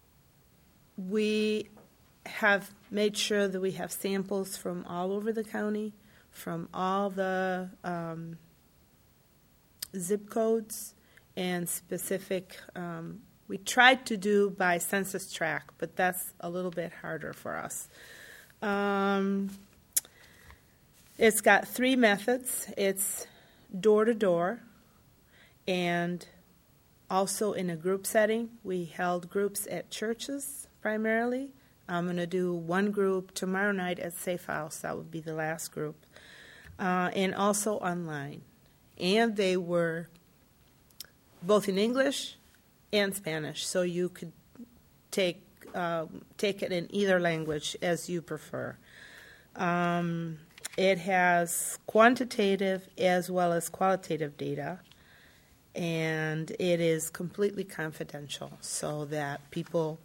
we have made sure that we have samples from all over the county, from all the um, zip codes and specific. Um, we tried to do by census tract, but that's a little bit harder for us. Um, it's got three methods. It's door-to-door and also in a group setting. We held groups at churches primarily. I'm going to do one group tomorrow night at Safe House. That would be the last group. Uh, and also online. And they were both in English and Spanish, so you could take uh, take it in either language as you prefer. Um, it has quantitative as well as qualitative data, and it is completely confidential so that people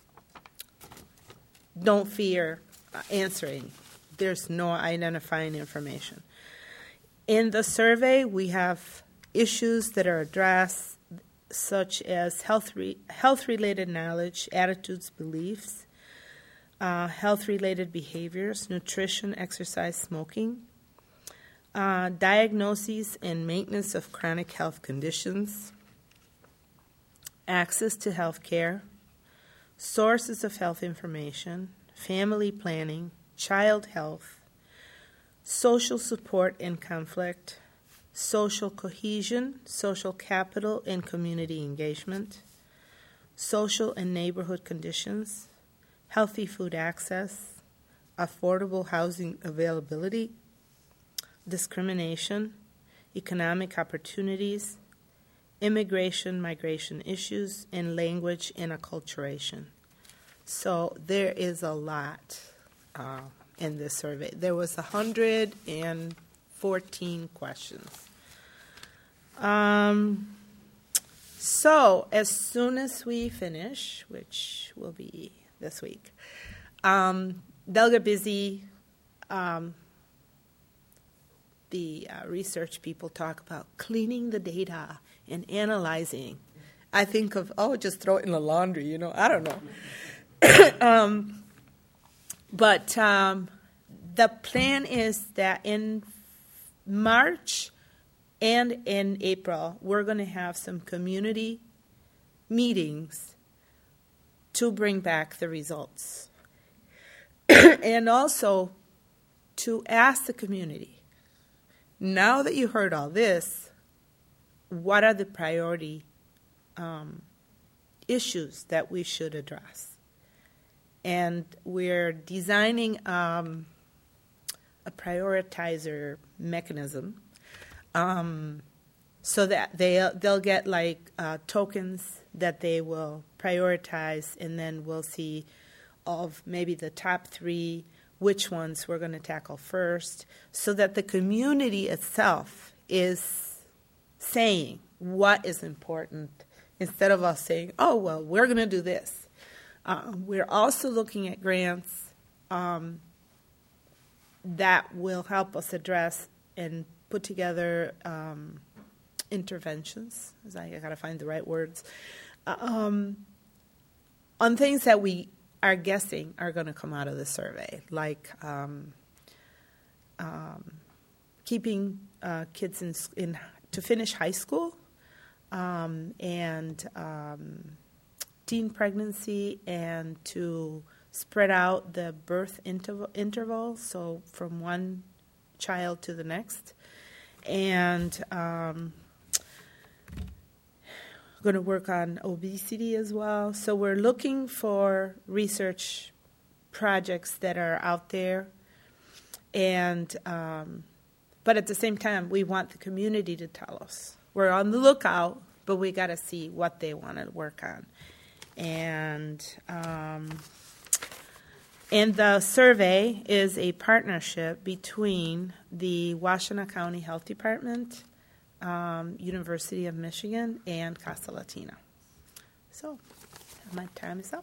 don't fear answering. There's no identifying information. In the survey, we have issues that are addressed, such as health re- health-related knowledge, attitudes, beliefs, uh, health-related behaviors, nutrition, exercise, smoking, uh, diagnoses and maintenance of chronic health conditions, access to health care, sources of health information, family planning, child health, social support in conflict, social cohesion, social capital and community engagement, social and neighborhood conditions, healthy food access, affordable housing availability, discrimination, economic opportunities, immigration, migration issues, and language and acculturation. So there is a lot uh, in this survey. There was one hundred fourteen questions. Um, so as soon as we finish, which will be this week, um, they'll get busy. Um, the uh, research people talk about cleaning the data and analyzing. I think of, oh, just throw it in the laundry, you know, I don't know. um, but um, the plan is that in March and in April, we're going to have some community meetings to bring back the results. And also to ask the community, now that you heard all this, what are the priority um, issues that we should address? And we're designing um, a prioritizer mechanism um, so that they, they'll get like uh, tokens that they will prioritize, and then we'll see of maybe the top three, which ones we're going to tackle first, so that the community itself is saying what is important instead of us saying, oh, well, we're going to do this. Uh, we're also looking at grants um, that will help us address and put together um, interventions. I, I got to find the right words. Um, on things that we are guessing are going to come out of the survey, like um, um, keeping uh, kids in, in to finish high school, um, and um, teen pregnancy, and to spread out the birth interval, interval, so from one child to the next, and um, going to work on obesity as well. So we're looking for research projects that are out there, and um, but at the same time, we want the community to tell us. We're on the lookout, but we got to see what they want to work on. And um, and the survey is a partnership between the Washtenaw County Health Department, Um, University of Michigan, and Casa Latina. So, my time is up.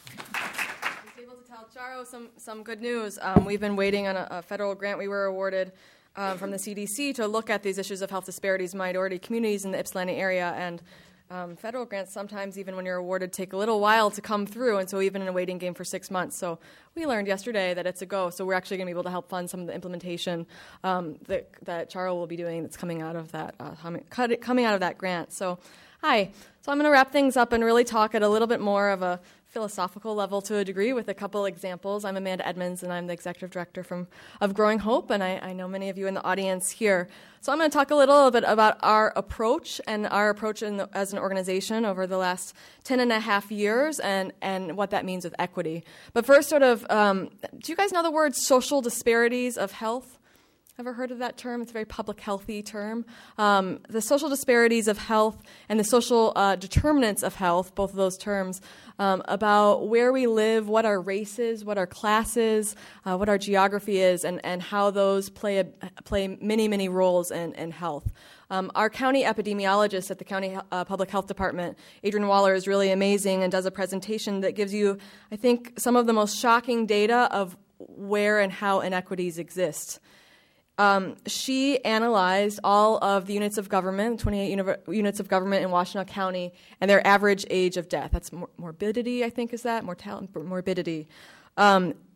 I was able to tell Charo some, some good news. Um, we've been waiting on a, a federal grant we were awarded um, from the C D C to look at these issues of health disparities in minority communities in the Ypsilanti area, and um, federal grants sometimes, even when you're awarded, take a little while to come through, and so we've been in a waiting game for six months. So we learned yesterday that it's a go, so we're actually going to be able to help fund some of the implementation um, that, that Charo will be doing that's coming out of that uh, coming out of that grant. So, hi. So I'm going to wrap things up and really talk at a little bit more of a philosophical level to a degree with a couple examples. I'm Amanda Edmonds, and I'm the executive director from of Growing Hope, and I, I know many of you in the audience here. So I'm going to talk a little bit about our approach and our approach in the, as an organization over the last ten and a half years and, and what that means with equity. But first, sort of, um, do you guys know the word social disparities of health? Ever heard of that term? It's a very public healthy term. Um, the social disparities of health and the social uh, determinants of health, both of those terms, um, about where we live, what our race is, what our class is, uh, what our geography is, and, and how those play a, play many, many roles in, in health. Um, our county epidemiologist at the County uh, Public Health Department, Adrian Waller, is really amazing and does a presentation that gives you, I think, some of the most shocking data of where and how inequities exist. Um, she analyzed all of the units of government, twenty-eight uni- units of government in Washtenaw County, and their average age of death. That's mor- morbidity, I think, is that? Mortality, morbidity. Um,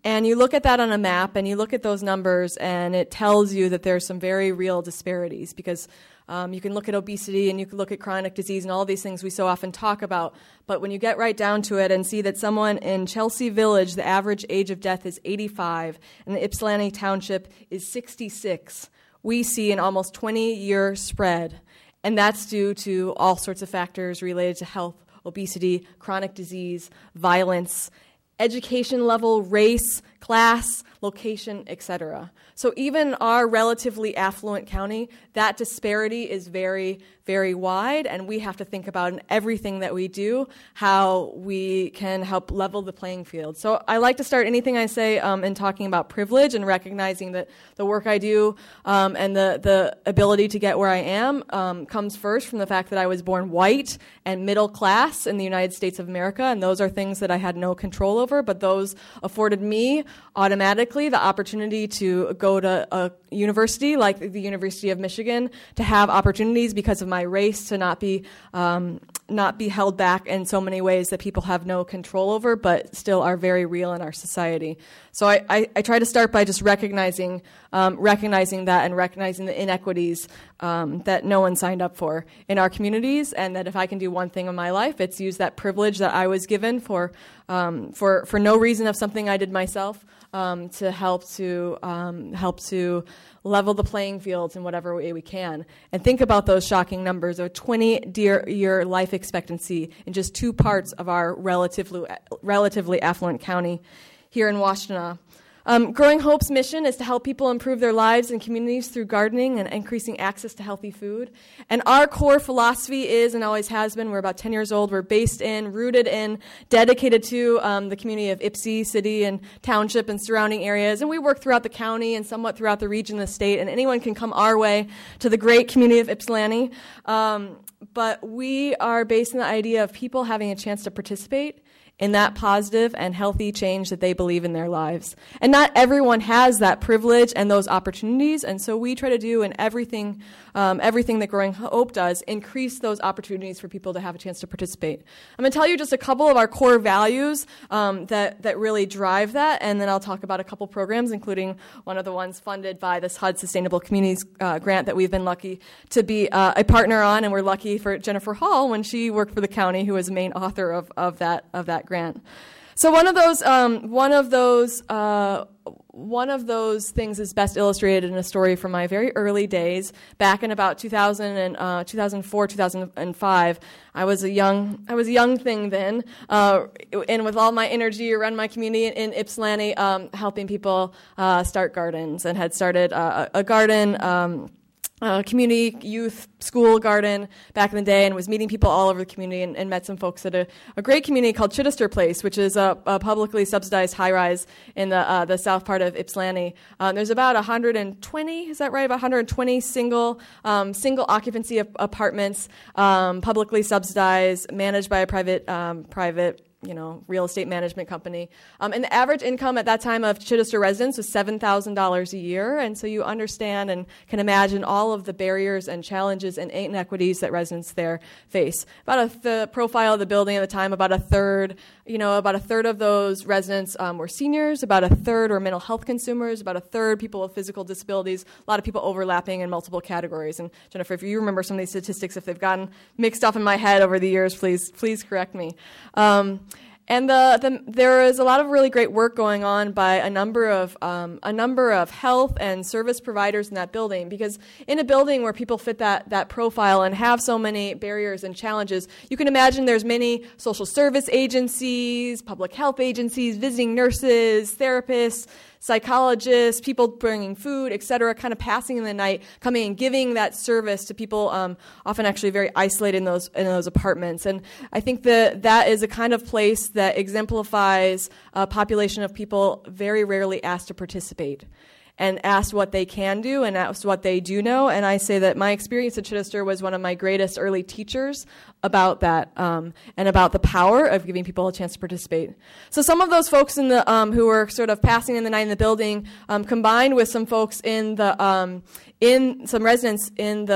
And you look at that on a map, and you look at those numbers, and it tells you that there's some very real disparities, because um, you can look at obesity and you can look at chronic disease and all these things we so often talk about. But when you get right down to it and see that someone in Chelsea Village, the average age of death is eighty-five, and the Ypsilanti Township is sixty-six, we see an almost twenty-year spread. And that's due to all sorts of factors related to health, obesity, chronic disease, violence, education level, race, class, location, et cetera. So even our relatively affluent county, that disparity is very, very wide, and we have to think about in everything that we do how we can help level the playing field. So I like to start anything I say um, in talking about privilege and recognizing that the work I do um, and the, the ability to get where I am um, comes first from the fact that I was born white and middle class in the United States of America, and those are things that I had no control over, but those afforded me automatically the opportunity to go to a university like the University of Michigan, to have opportunities because of my race, to not be um, not be held back in so many ways that people have no control over, but still are very real in our society. So I, I, I try to start by just recognizing um, recognizing that and recognizing the inequities um, that no one signed up for in our communities, and that if I can do one thing in my life, it's use that privilege that I was given for um, for for no reason of something I did myself um, to help to um, help to level the playing fields in whatever way we can. And think about those shocking numbers of twenty-year life expectancy in just two parts of our relatively relatively affluent county here in Washtenaw. Um, Growing Hope's mission is to help people improve their lives and communities through gardening and increasing access to healthy food. And our core philosophy is, and always has been, we're about ten years old, we're based in, rooted in, dedicated to um, the community of Ypsi City and Township and surrounding areas. And we work throughout the county and somewhat throughout the region and the state, and anyone can come our way to the great community of Ypsilanti. Um, but we are based on the idea of people having a chance to participate in that positive and healthy change that they believe in their lives. And not everyone has that privilege and those opportunities, and so we try to do in everything um, everything that Growing Hope does, increase those opportunities for people to have a chance to participate. I'm going to tell you just a couple of our core values um, that, that really drive that, and then I'll talk about a couple programs, including one of the ones funded by this H U D Sustainable Communities uh, grant that we've been lucky to be uh, a partner on, and we're lucky for Jennifer Hall when she worked for the county, who was the main author of, of that of that grant. So one of those, um, one of those, uh, one of those things is best illustrated in a story from my very early days, back in about two thousand and uh, two thousand four, two thousand five. I was a young, I was a young thing then, uh, and with all my energy around my community in, in Ypsilanti, um, helping people uh, start gardens, and had started uh, a garden. Um, Uh, community youth school garden back in the day, and was meeting people all over the community, and, and met some folks at a, a great community called Chittister Place, which is a, a publicly subsidized high-rise in the uh, the south part of Ypsilanti. Um, there's about one hundred twenty, is that right? About one hundred twenty single um, single occupancy ap- apartments, um, publicly subsidized, managed by a private um, private. you know, real estate management company. Um, and the average income at that time of Chittister residents was seven thousand dollars a year. And so you understand and can imagine all of the barriers and challenges and inequities that residents there face. About a th- the profile of the building at the time, about a third, you know, about a third of those residents um, were seniors, about a third were mental health consumers, about a third people with physical disabilities, a lot of people overlapping in multiple categories. And Jennifer, if you remember some of these statistics, if they've gotten mixed up in my head over the years, please, please correct me. Um, And the, the, there is a lot of really great work going on by a number of um, a number of health and service providers in that building, because in a building where people fit that that profile and have so many barriers and challenges, you can imagine there's many social service agencies, public health agencies, visiting nurses, therapists, psychologists, people bringing food, et cetera, kind of passing in the night, coming and giving that service to people um, often actually very isolated in those in those apartments. And I think that that is a kind of place that exemplifies a population of people very rarely asked to participate, and asked what they can do and asked what they do know. And I say that my experience at Chittister was one of my greatest early teachers about that um, and about the power of giving people a chance to participate. So some of those folks in the um, who were sort of passing in the night in the building, um, combined with some folks in the um, in some residents in the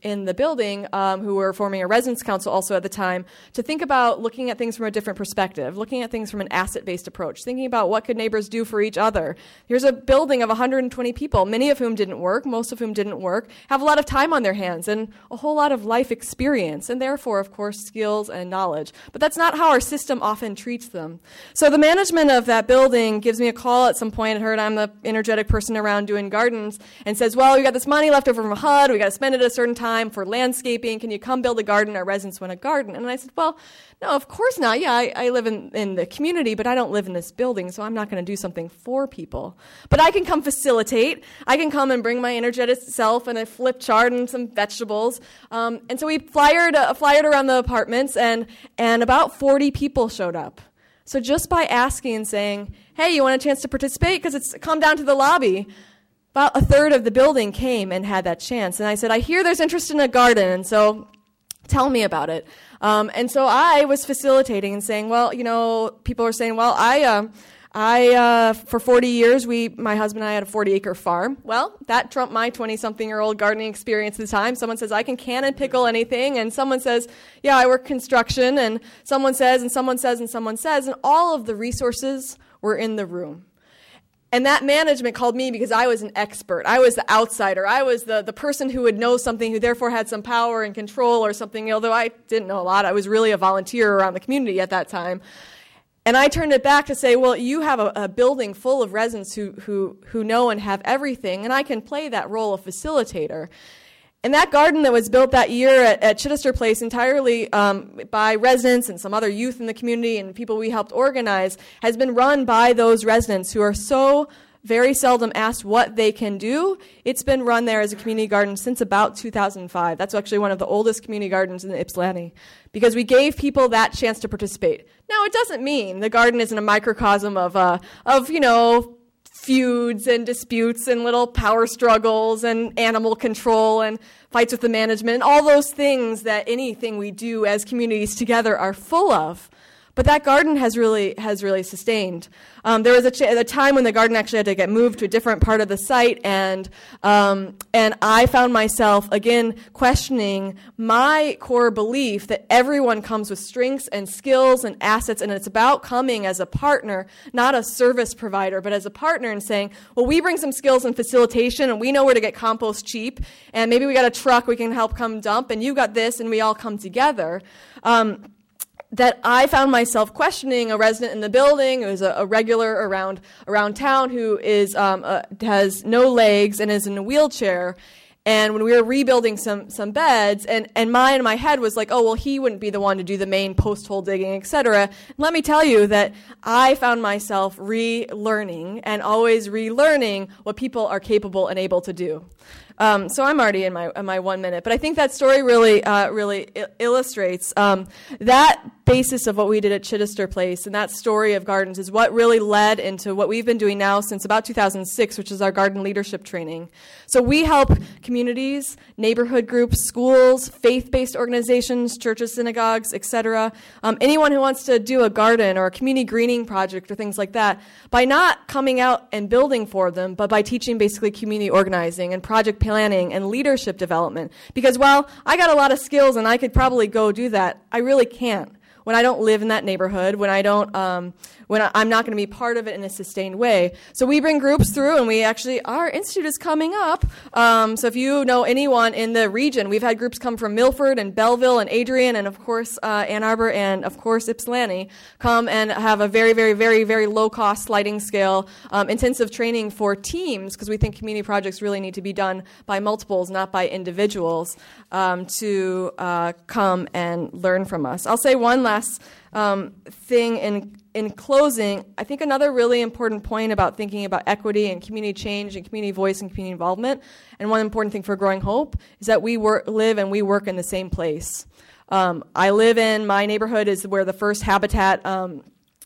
in the building um, who were forming a residence council also at the time to think about looking at things from a different perspective, looking at things from an asset-based approach, thinking about what could neighbors do for each other. Here's a building of one hundred twenty people, many of whom didn't work, most of whom didn't work, have a lot of time on their hands and a whole lot of life experience, and therefore, of course, skills and knowledge. But that's not how our system often treats them. So the management of that building gives me a call at some point and heard I'm the energetic person around doing gardens and says, well, we got this money left over from H U D, we got to spend it at a certain time for landscaping, can you come build a garden? Our residents want a garden. And I said, well, no, of course not. Yeah, I, I live in, in the community, but I don't live in this building, so I'm not going to do something for people. But I can come facilitate. I can come and bring my energetic self and a flip chart and some vegetables. Um, and so we flyered, uh, flyered around the apartments, and, and about forty people showed up. So just by asking and saying, hey, you want a chance to participate? Because it's come down to the lobby. About a third of the building came and had that chance. And I said, I hear there's interest in a garden, and so tell me about it. Um, and so I was facilitating and saying, well, you know, people were saying, well, I, uh, I, uh, for forty years, we, my husband and I had a forty acre farm. Well, that trumped my twenty something year old gardening experience at the time. Someone says, I can can and pickle anything. And someone says, yeah, I work construction. And someone says, and someone says, and someone says, and all of the resources were in the room. And that management called me because I was an expert. I was the outsider. I was the, the person who would know something, who therefore had some power and control or something, although I didn't know a lot. I was really a volunteer around the community at that time. And I turned it back to say, well, you have a, a building full of residents who, who, who know and have everything, and I can play that role of facilitator. And that garden that was built that year at, at Chittister Place entirely um, by residents and some other youth in the community and people we helped organize has been run by those residents who are so very seldom asked what they can do. It's been run there as a community garden since about two thousand five. That's actually one of the oldest community gardens in the Ypsilanti because we gave people that chance to participate. Now, it doesn't mean the garden isn't a microcosm of, uh, of you know, feuds and disputes and little power struggles and animal control and fights with the management, and all those things that anything we do as communities together are full of. But that garden has really has really sustained. Um, there was a, ch- a time when the garden actually had to get moved to a different part of the site, and um, and I found myself again questioning my core belief that everyone comes with strengths and skills and assets, and it's about coming as a partner, not a service provider, but as a partner, and saying, well, we bring some skills in facilitation, and we know where to get compost cheap, and maybe we got a truck we can help come dump, and you got this, and we all come together. Um, that I found myself questioning a resident in the building who is a, a regular around around town who is um, uh, has no legs and is in a wheelchair. And when we were rebuilding some some beds, and, and mine in my head was like, oh, well, he wouldn't be the one to do the main post hole digging, et cetera. Let me tell you that I found myself relearning and always relearning what people are capable and able to do. Um, so I'm already in my in my one minute, but I think that story really uh, really I- illustrates um, that basis of what we did at Chittister Place, and that story of gardens is what really led into what we've been doing now since about two thousand six, which is our garden leadership training. So we help communities, neighborhood groups, schools, faith-based organizations, churches, synagogues, et cetera, um, anyone who wants to do a garden or a community greening project or things like that, by not coming out and building for them, but by teaching basically community organizing and project planning and leadership development. Because while I got a lot of skills and I could probably go do that, I really can't when I don't live in that neighborhood, when I don't, um, when I, I'm not going to be part of it in a sustained way. So we bring groups through, and we actually, our institute is coming up. Um, so if you know anyone in the region, we've had groups come from Milford and Belleville and Adrian and, of course, uh, Ann Arbor and, of course, Ypsilanti, come and have a very, very, very, very low-cost sliding scale um, intensive training for teams, because we think community projects really need to be done by multiples, not by individuals, um, to uh, come and learn from us. I'll say one last um, thing in In closing, I think another really important point about thinking about equity and community change and community voice and community involvement, and one important thing for Growing Hope, is that we work, live and we work in the same place. Um, I live in, my neighborhood is where the first Habitat um,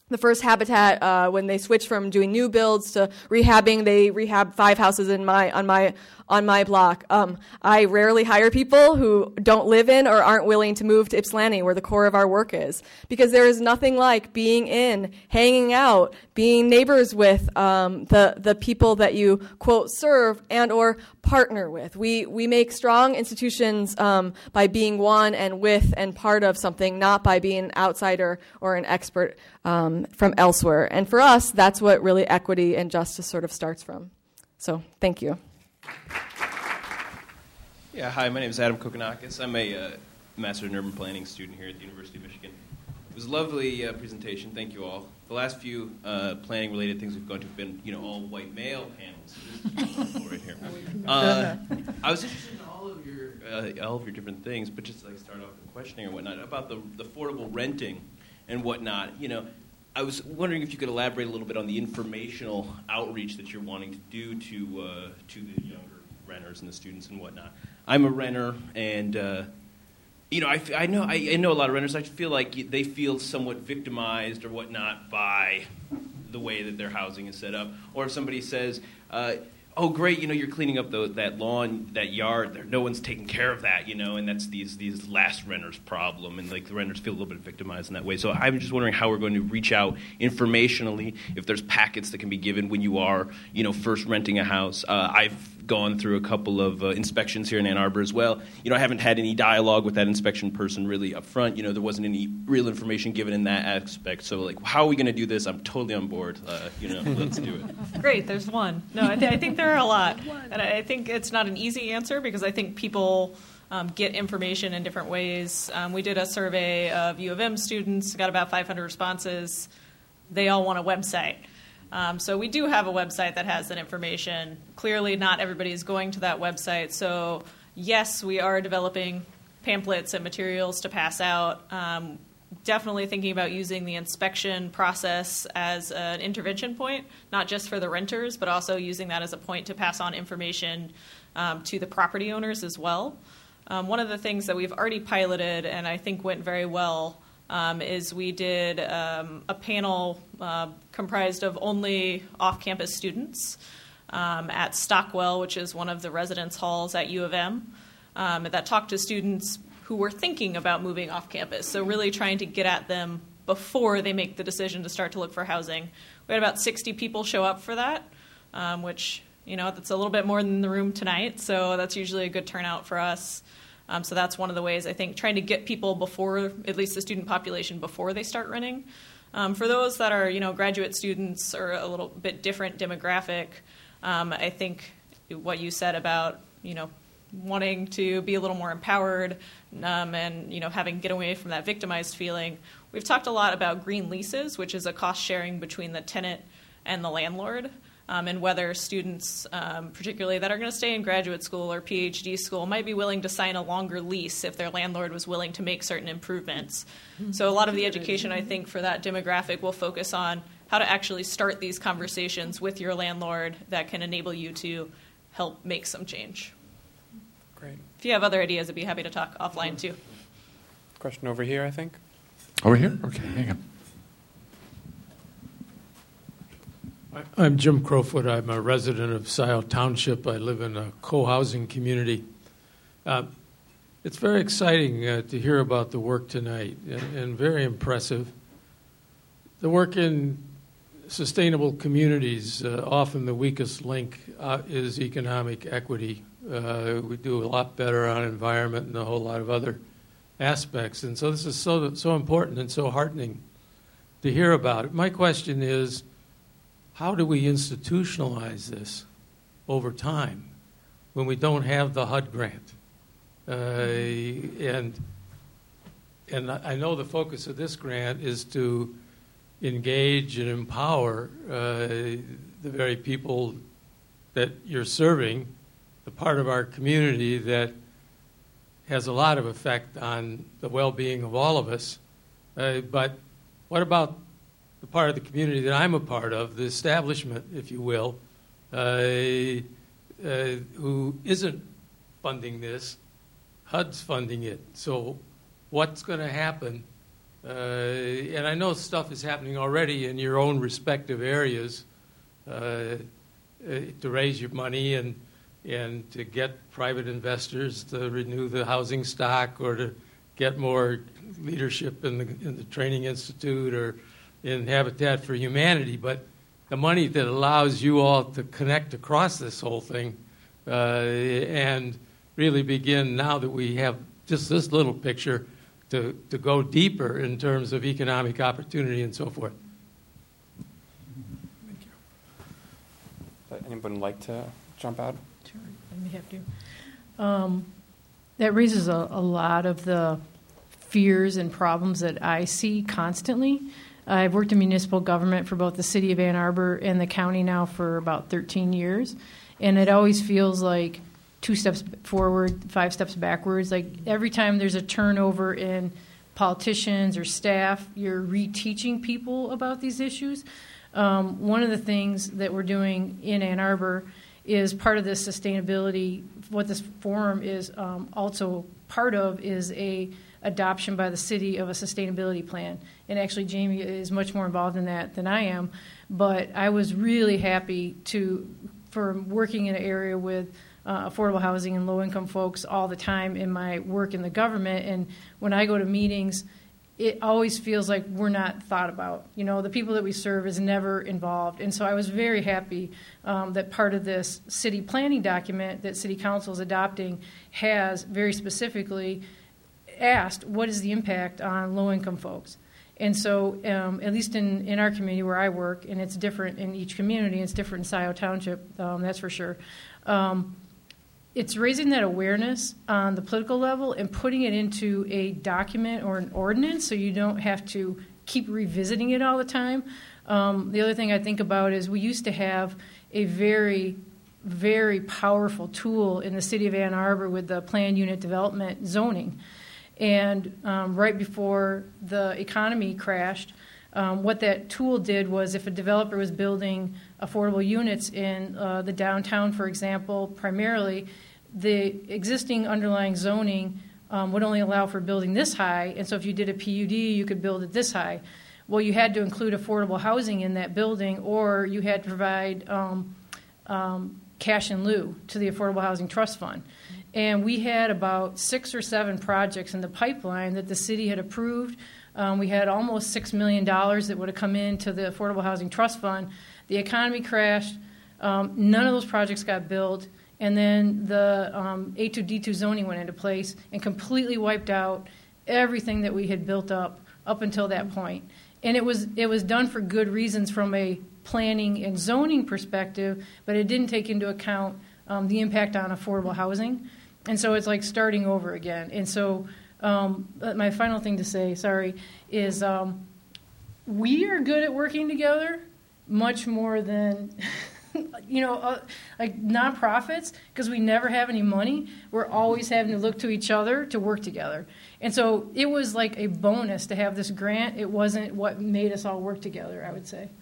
The first Habitat, uh, when they switched from doing new builds to rehabbing, they rehabbed five houses in my on my on my block. Um, I rarely hire people who don't live in or aren't willing to move to Ypsilanti, where the core of our work is, because there is nothing like being in, hanging out, being neighbors with um, the the people that you quote serve and or partner with. We we make strong institutions um, by being one and with and part of something, not by being an outsider or an expert um, from elsewhere. And for us, that's what really equity and justice sort of starts from. So thank you. Yeah, hi, my name is Adam Kokonakis. I'm a uh, Master in Urban Planning student here at the University of Michigan. It was a lovely uh, presentation. Thank you all. The last few uh, planning-related things we've gone to have been, you know, all white male panels. So this is right here. Uh, I was interested in all of your uh, all of your different things, but just like start off with questioning or whatnot about the, the affordable renting and whatnot. You know, I was wondering if you could elaborate a little bit on the informational outreach that you're wanting to do to uh, to the younger renters and the students and whatnot. I'm a renter, and uh, you know, I, I know I, I know a lot of renters. I feel like they feel somewhat victimized or whatnot by the way that their housing is set up. Or if somebody says, uh, "Oh, great, you know, you're cleaning up the, that lawn, that yard. There, no one's taking care of that, you know," and that's these these last renters' problem, and like the renters feel a little bit victimized in that way. So I'm just wondering how we're going to reach out informationally. If there's packets that can be given when you are, you know, first renting a house. Uh, I've gone through a couple of uh, inspections here in Ann Arbor as well. You know, I haven't had any dialogue with that inspection person really up front. You know, there wasn't any real information given in that aspect. So, like, how are we going to do this? I'm totally on board. Uh, you know, let's do it. Great, there's one. No, I, th- I think there are a lot. And I think it's not an easy answer because I think people um, get information in different ways. Um, we did a survey of U of M students, got about five hundred responses. They all want a website. Um, so we do have a website that has that information. Clearly, not everybody is going to that website. So, yes, we are developing pamphlets and materials to pass out. Um, definitely thinking about using the inspection process as an intervention point, not just for the renters, but also using that as a point to pass on information um, to the property owners as well. Um, one of the things that we've already piloted and I think went very well Um, is we did um, a panel uh, comprised of only off-campus students um, at Stockwell, which is one of the residence halls at U of M, um, that talked to students who were thinking about moving off campus. So really trying to get at them before they make the decision to start to look for housing. We had about sixty people show up for that, um, which, you know, that's a little bit more than the room tonight. So that's usually a good turnout for us. Um, so that's one of the ways, I think, trying to get people before, at least the student population, before they start renting. Um, for those that are, you know, graduate students or a little bit different demographic, um, I think what you said about, you know, wanting to be a little more empowered um, and, you know, having get away from that victimized feeling. We've talked a lot about green leases, which is a cost sharing between the tenant and the landlord. Um, and whether students, um, particularly that are going to stay in graduate school or PhD school, might be willing to sign a longer lease if their landlord was willing to make certain improvements. So a lot of the education, I think, for that demographic will focus on how to actually start these conversations with your landlord that can enable you to help make some change. Great. If you have other ideas, I'd be happy to talk offline, too. Question over here, I think. Over here? Okay, hang on. I'm Jim Crowfoot. I'm a resident of Scioto Township. I live in a co-housing community. Uh, it's very exciting uh, to hear about the work tonight, and, and very impressive. The work in sustainable communities, uh, often the weakest link uh, is economic equity. Uh, we do a lot better on environment and a whole lot of other aspects, and so this is so so important and so heartening to hear about it. My question is, how do we institutionalize this over time when we don't have the H U D grant? Uh, and and I know the focus of this grant is to engage and empower uh, the very people that you're serving, the part of our community that has a lot of effect on the well-being of all of us. Uh, but what about the part of the community that I'm a part of, the establishment, if you will, uh, uh, who isn't funding this? H U D's funding it. So what's going to happen Uh, and I know stuff is happening already in your own respective areas uh, uh, to raise your money and and to get private investors to renew the housing stock or to get more leadership in the, in the Training Institute or in Habitat for Humanity. But the money that allows you all to connect across this whole thing uh, and really begin, now that we have just this little picture, to, to go deeper in terms of economic opportunity and so forth. Thank you. Would anyone like to jump out? Sure, let me have to. Um, that raises a, a lot of the fears and problems that I see constantly. I've worked in municipal government for both the city of Ann Arbor and the county now for about thirteen years, and it always feels like two steps forward, five steps backwards. Like every time there's a turnover in politicians or staff, you're reteaching people about these issues. Um, one of the things that we're doing in Ann Arbor is part of this sustainability. What this forum is um, also part of is a adoption by the city of a sustainability plan. And actually, Jamie is much more involved in that than I am. But I was really happy to, for working in an area with uh, affordable housing and low-income folks all the time in my work in the government. And when I go to meetings, it always feels like we're not thought about. You know, the people that we serve is never involved. And so I was very happy um, that part of this city planning document that City Council is adopting has very specifically asked, what is the impact on low-income folks? And so, um, at least in, in our community where I work, and it's different in each community, it's different in Scioto Township, um, that's for sure, um, it's raising that awareness on the political level and putting it into a document or an ordinance so you don't have to keep revisiting it all the time. Um, the other thing I think about is we used to have a very, very powerful tool in the city of Ann Arbor with the planned unit development zoning. And um, right before the economy crashed, um, what that tool did was if a developer was building affordable units in uh, the downtown, for example, primarily, the existing underlying zoning um, would only allow for building this high. And so if you did a P U D, you could build it this high. Well, you had to include affordable housing in that building, or you had to provide um, um, cash in lieu to the Affordable Housing Trust Fund. And we had about six or seven projects in the pipeline that the city had approved. Um, we had almost six million dollars that would have come into the Affordable Housing Trust Fund. The economy crashed. Um, none of those projects got built. And then the um, A two D two zoning went into place and completely wiped out everything that we had built up up until that point. And it was it was done for good reasons from a planning and zoning perspective, but it didn't take into account um, the impact on affordable housing. And so it's like starting over again. And so um, my final thing to say, sorry, is um, we are good at working together much more than, you know, uh, like nonprofits, because we never have any money. We're always having to look to each other to work together. And so it was like a bonus to have this grant. It wasn't what made us all work together, I would say.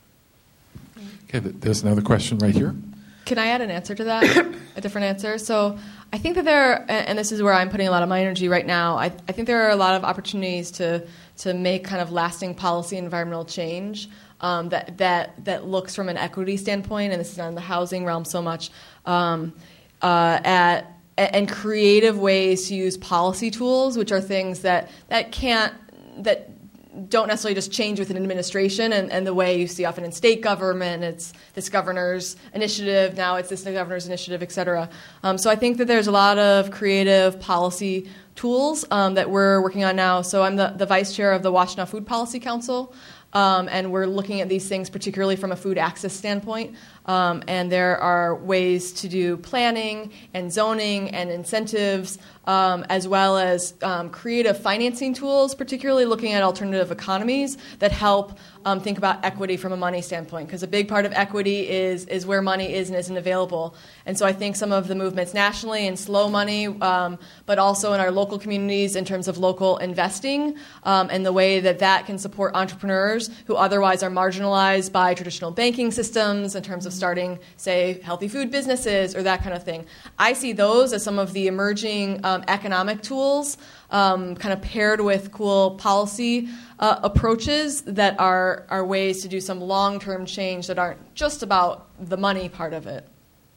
Okay, there's another question right here. Can I add an answer to that? A different answer? So I think that there, are, and this is where I'm putting a lot of my energy right now, I, I think there are a lot of opportunities to to make kind of lasting policy and environmental change um, that, that, that looks from an equity standpoint, and this is on the housing realm so much, um, uh, at and creative ways to use policy tools, which are things that, that can't, that don't necessarily just change with an administration, and, and the way you see often in state government, it's this governor's initiative, now it's this governor's initiative, et cetera. Um, so I think that there's a lot of creative policy tools um, that we're working on now. So I'm the, the vice chair of the Washtenaw Food Policy Council, um, and we're looking at these things particularly from a food access standpoint. Um, and there are ways to do planning and zoning and incentives, um, as well as um, creative financing tools, particularly looking at alternative economies that help um, think about equity from a money standpoint, because a big part of equity is is where money is and isn't available. And so I think some of the movements nationally in slow money, um, but also in our local communities in terms of local investing um, and the way that that can support entrepreneurs who otherwise are marginalized by traditional banking systems in terms of of starting, say, healthy food businesses or that kind of thing. I see those as some of the emerging um, economic tools, um, kind of paired with cool policy uh, approaches that are, are ways to do some long-term change that aren't just about the money part of it.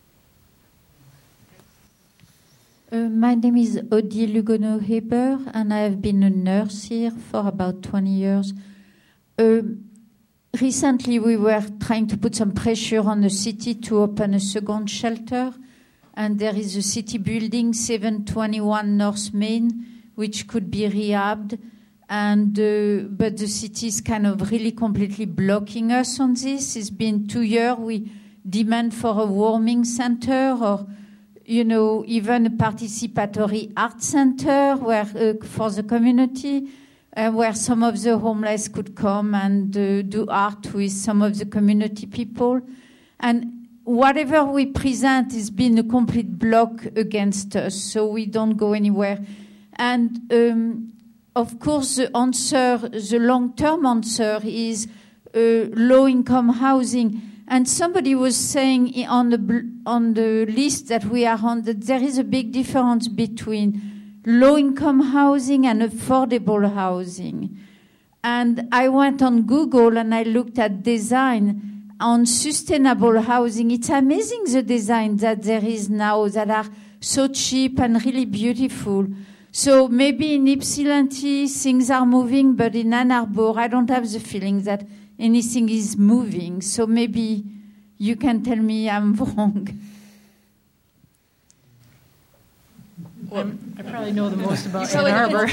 Uh, my name is Odile Lugono-Heber, and I have been a nurse here for about twenty years. Uh, recently, we were trying to put some pressure on the city to open a second shelter, and there is a city building, seven twenty-one North Main, which could be rehabbed, and uh, but the city is kind of really completely blocking us on this. It's been two years. We demand for a warming center or you know, even a participatory art center where uh, for the community, uh, where some of the homeless could come and uh, do art with some of the community people. And whatever we present has been a complete block against us, so we don't go anywhere. And um, of course, the answer, the long-term answer is uh, low-income housing. And somebody was saying on the on the list that we are on that there is a big difference between low-income housing and affordable housing. And I went on Google and I looked at design on sustainable housing. It's amazing the design that there is now that are so cheap and really beautiful. So maybe in Ypsilanti things are moving, but in Ann Arbor I don't have the feeling that anything is moving, so maybe you can tell me I'm wrong. Well, I probably know the most about Ann Arbor.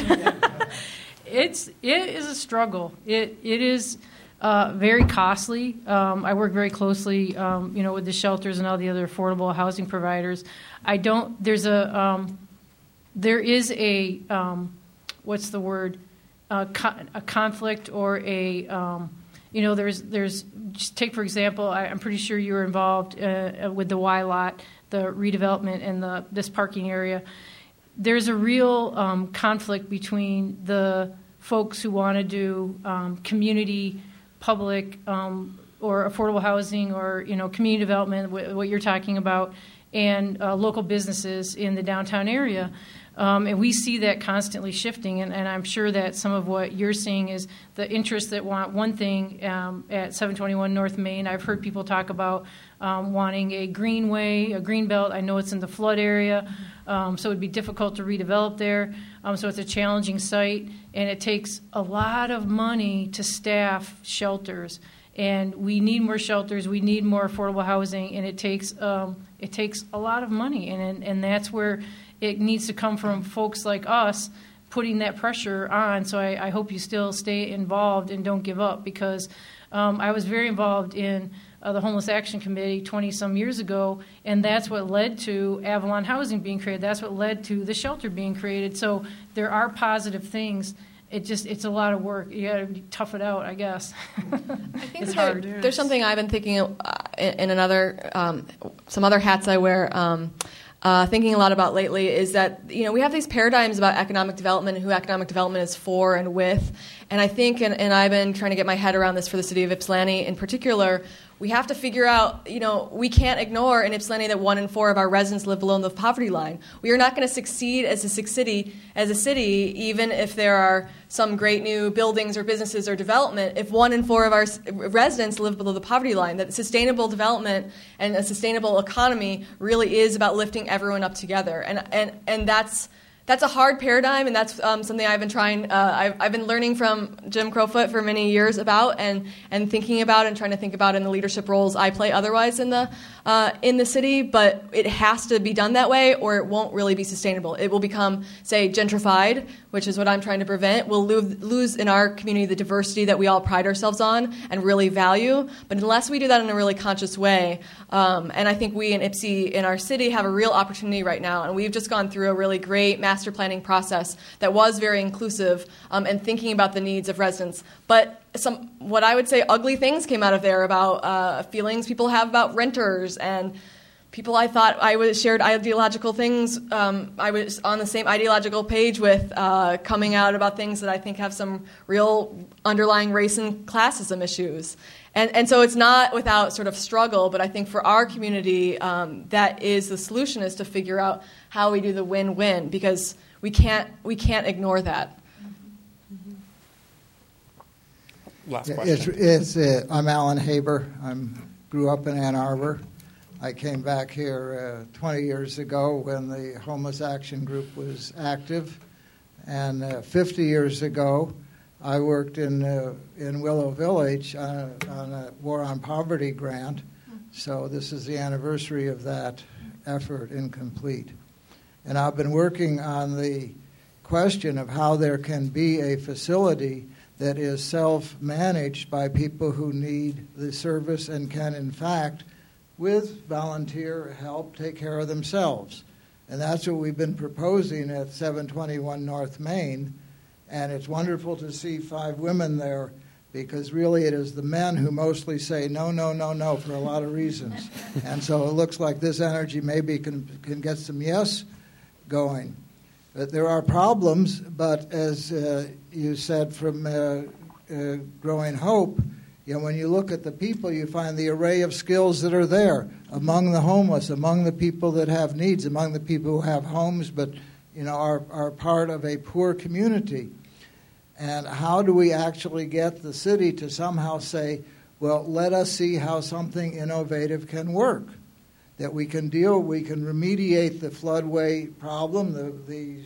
it's it is a struggle. It it is uh, very costly. Um, I work very closely, um, you know, with the shelters and all the other affordable housing providers. I don't. There's a um, there is a um, what's the word? Uh, co- a conflict or a um, You know, there's, there's. Just take for example. I, I'm pretty sure you were involved uh, with the Y lot, the redevelopment and the this parking area. There's a real um, conflict between the folks who want to do um, community, public, um, or affordable housing, or you know, community development, wh- what you're talking about, and uh, local businesses in the downtown area. Um, and we see that constantly shifting, and, and I'm sure that some of what you're seeing is the interests that want one thing um, at seven twenty-one North Main. I've heard people talk about um, wanting a greenway, a green belt. I know it's in the flood area, um, so it would be difficult to redevelop there. Um, so it's a challenging site, and it takes a lot of money to staff shelters. And we need more shelters. We need more affordable housing, and it takes um, it takes a lot of money, and and, and that's where it needs to come from folks like us putting that pressure on. So I, I hope you still stay involved and don't give up, because um, I was very involved in uh, the Homeless Action Committee twenty-some years ago, and that's what led to Avalon Housing being created. That's what led to the shelter being created. So there are positive things. It just, it's a lot of work. You got to tough it out, I guess. I think it's there, hard. There's something I've been thinking uh, in, in another, um, some other hats I wear, um, uh, thinking a lot about lately is that, you know, we have these paradigms about economic development and who economic development is for and with. And I think, and, and I've been trying to get my head around this for the city of Ypsilanti in particular, we have to figure out, you know, we can't ignore in Ypsilanti that one in four of our residents live below the poverty line. We are not going to succeed as a city, as a city, even if there are some great new buildings or businesses or development, if one in four of our residents live below the poverty line. That sustainable development and a sustainable economy really is about lifting everyone up together. And and and that's That's a hard paradigm, and that's um, something I've been trying, uh, I've, I've been learning from Jim Crowfoot for many years about, and, and thinking about and trying to think about in the leadership roles I play otherwise in the uh, in the city. But it has to be done that way, or it won't really be sustainable. It will become, say, gentrified, which is what I'm trying to prevent. We'll lose, lose in our community the diversity that we all pride ourselves on and really value. But unless we do that in a really conscious way, um, and I think we in Ypsi, in our city, have a real opportunity right now, and we've just gone through a really great master planning process that was very inclusive um, and thinking about the needs of residents. But some, what I would say, ugly things came out of there about uh, feelings people have about renters and people I thought I was shared ideological things. Um, I was on the same ideological page with uh, coming out about things that I think have some real underlying race and classism issues. And, and so it's not without sort of struggle, but I think for our community, um, that is the solution, is to figure out how we do the win-win, because we can't we can't ignore that. Last It's, question. it's, uh, I'm Alan Haber. I grew up in Ann Arbor. I came back here uh, twenty years ago when the Homeless Action Group was active. And uh, fifty years ago, I worked in uh, in Willow Village on a, on a War on Poverty grant. So this is the anniversary of that effort incomplete. And I've been working on the question of how there can be a facility that is self-managed by people who need the service and can, in fact, with volunteer help, take care of themselves. And that's what we've been proposing at seven twenty-one North Main. And it's wonderful to see five women there, because really it is the men who mostly say no, no, no, no for a lot of reasons. And so it looks like this energy maybe can, can get some yes going. But there are problems, but as uh, you said from uh, uh, Growing Hope, you know, when you look at the people, you find the array of skills that are there among the homeless, among the people that have needs, among the people who have homes but, you know, are, are part of a poor community. And how do we actually get the city to somehow say, well, let us see how something innovative can work, that we can deal, we can remediate the floodway problem, the, the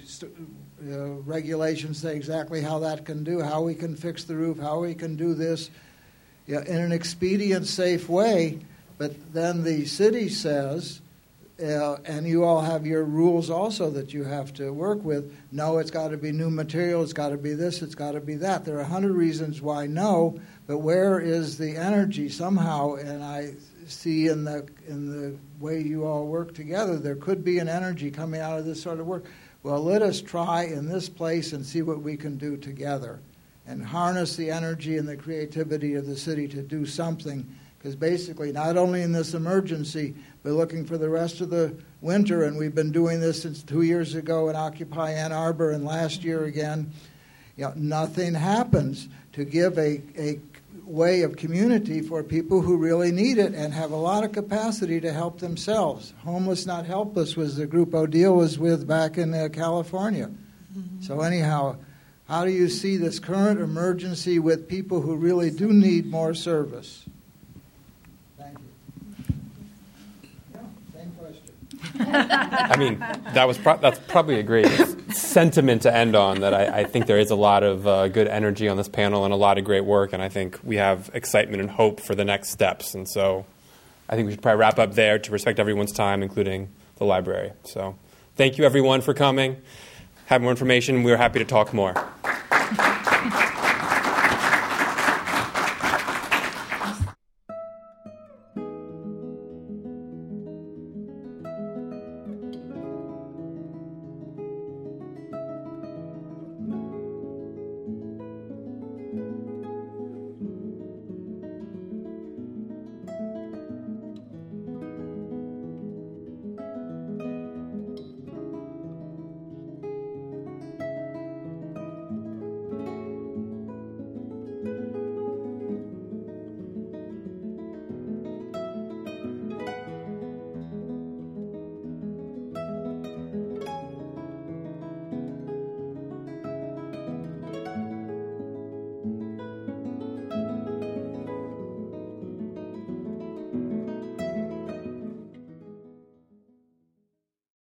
uh, regulations say exactly how that can do, how we can fix the roof, how we can do this, yeah, in an expedient, safe way. But then the city says, uh, and you all have your rules also that you have to work with, no, it's got to be new material, it's got to be this, it's got to be that. There are a hundred reasons why no, but where is the energy somehow? And I see in the in the way you all work together, there could be an energy coming out of this sort of work. Well, let us try in this place and see what we can do together and harness the energy and the creativity of the city to do something. Because basically, not only in this emergency, but looking for the rest of the winter, and we've been doing this since two years ago in Occupy Ann Arbor and last year again, you know, nothing happens to give a, a way of community for people who really need it and have a lot of capacity to help themselves. Homeless Not Helpless was the group Odile was with back in uh, California. Mm-hmm. So anyhow, how do you see this current emergency with people who really do need more service? Thank you. Yeah, same question. I mean, that was pro- that's probably a great sentiment to end on, that I, I think there is a lot of uh, good energy on this panel and a lot of great work, and I think we have excitement and hope for the next steps. And so I think we should probably wrap up there to respect everyone's time, including the library. So thank you, everyone, for coming. Have more information. We're happy to talk more.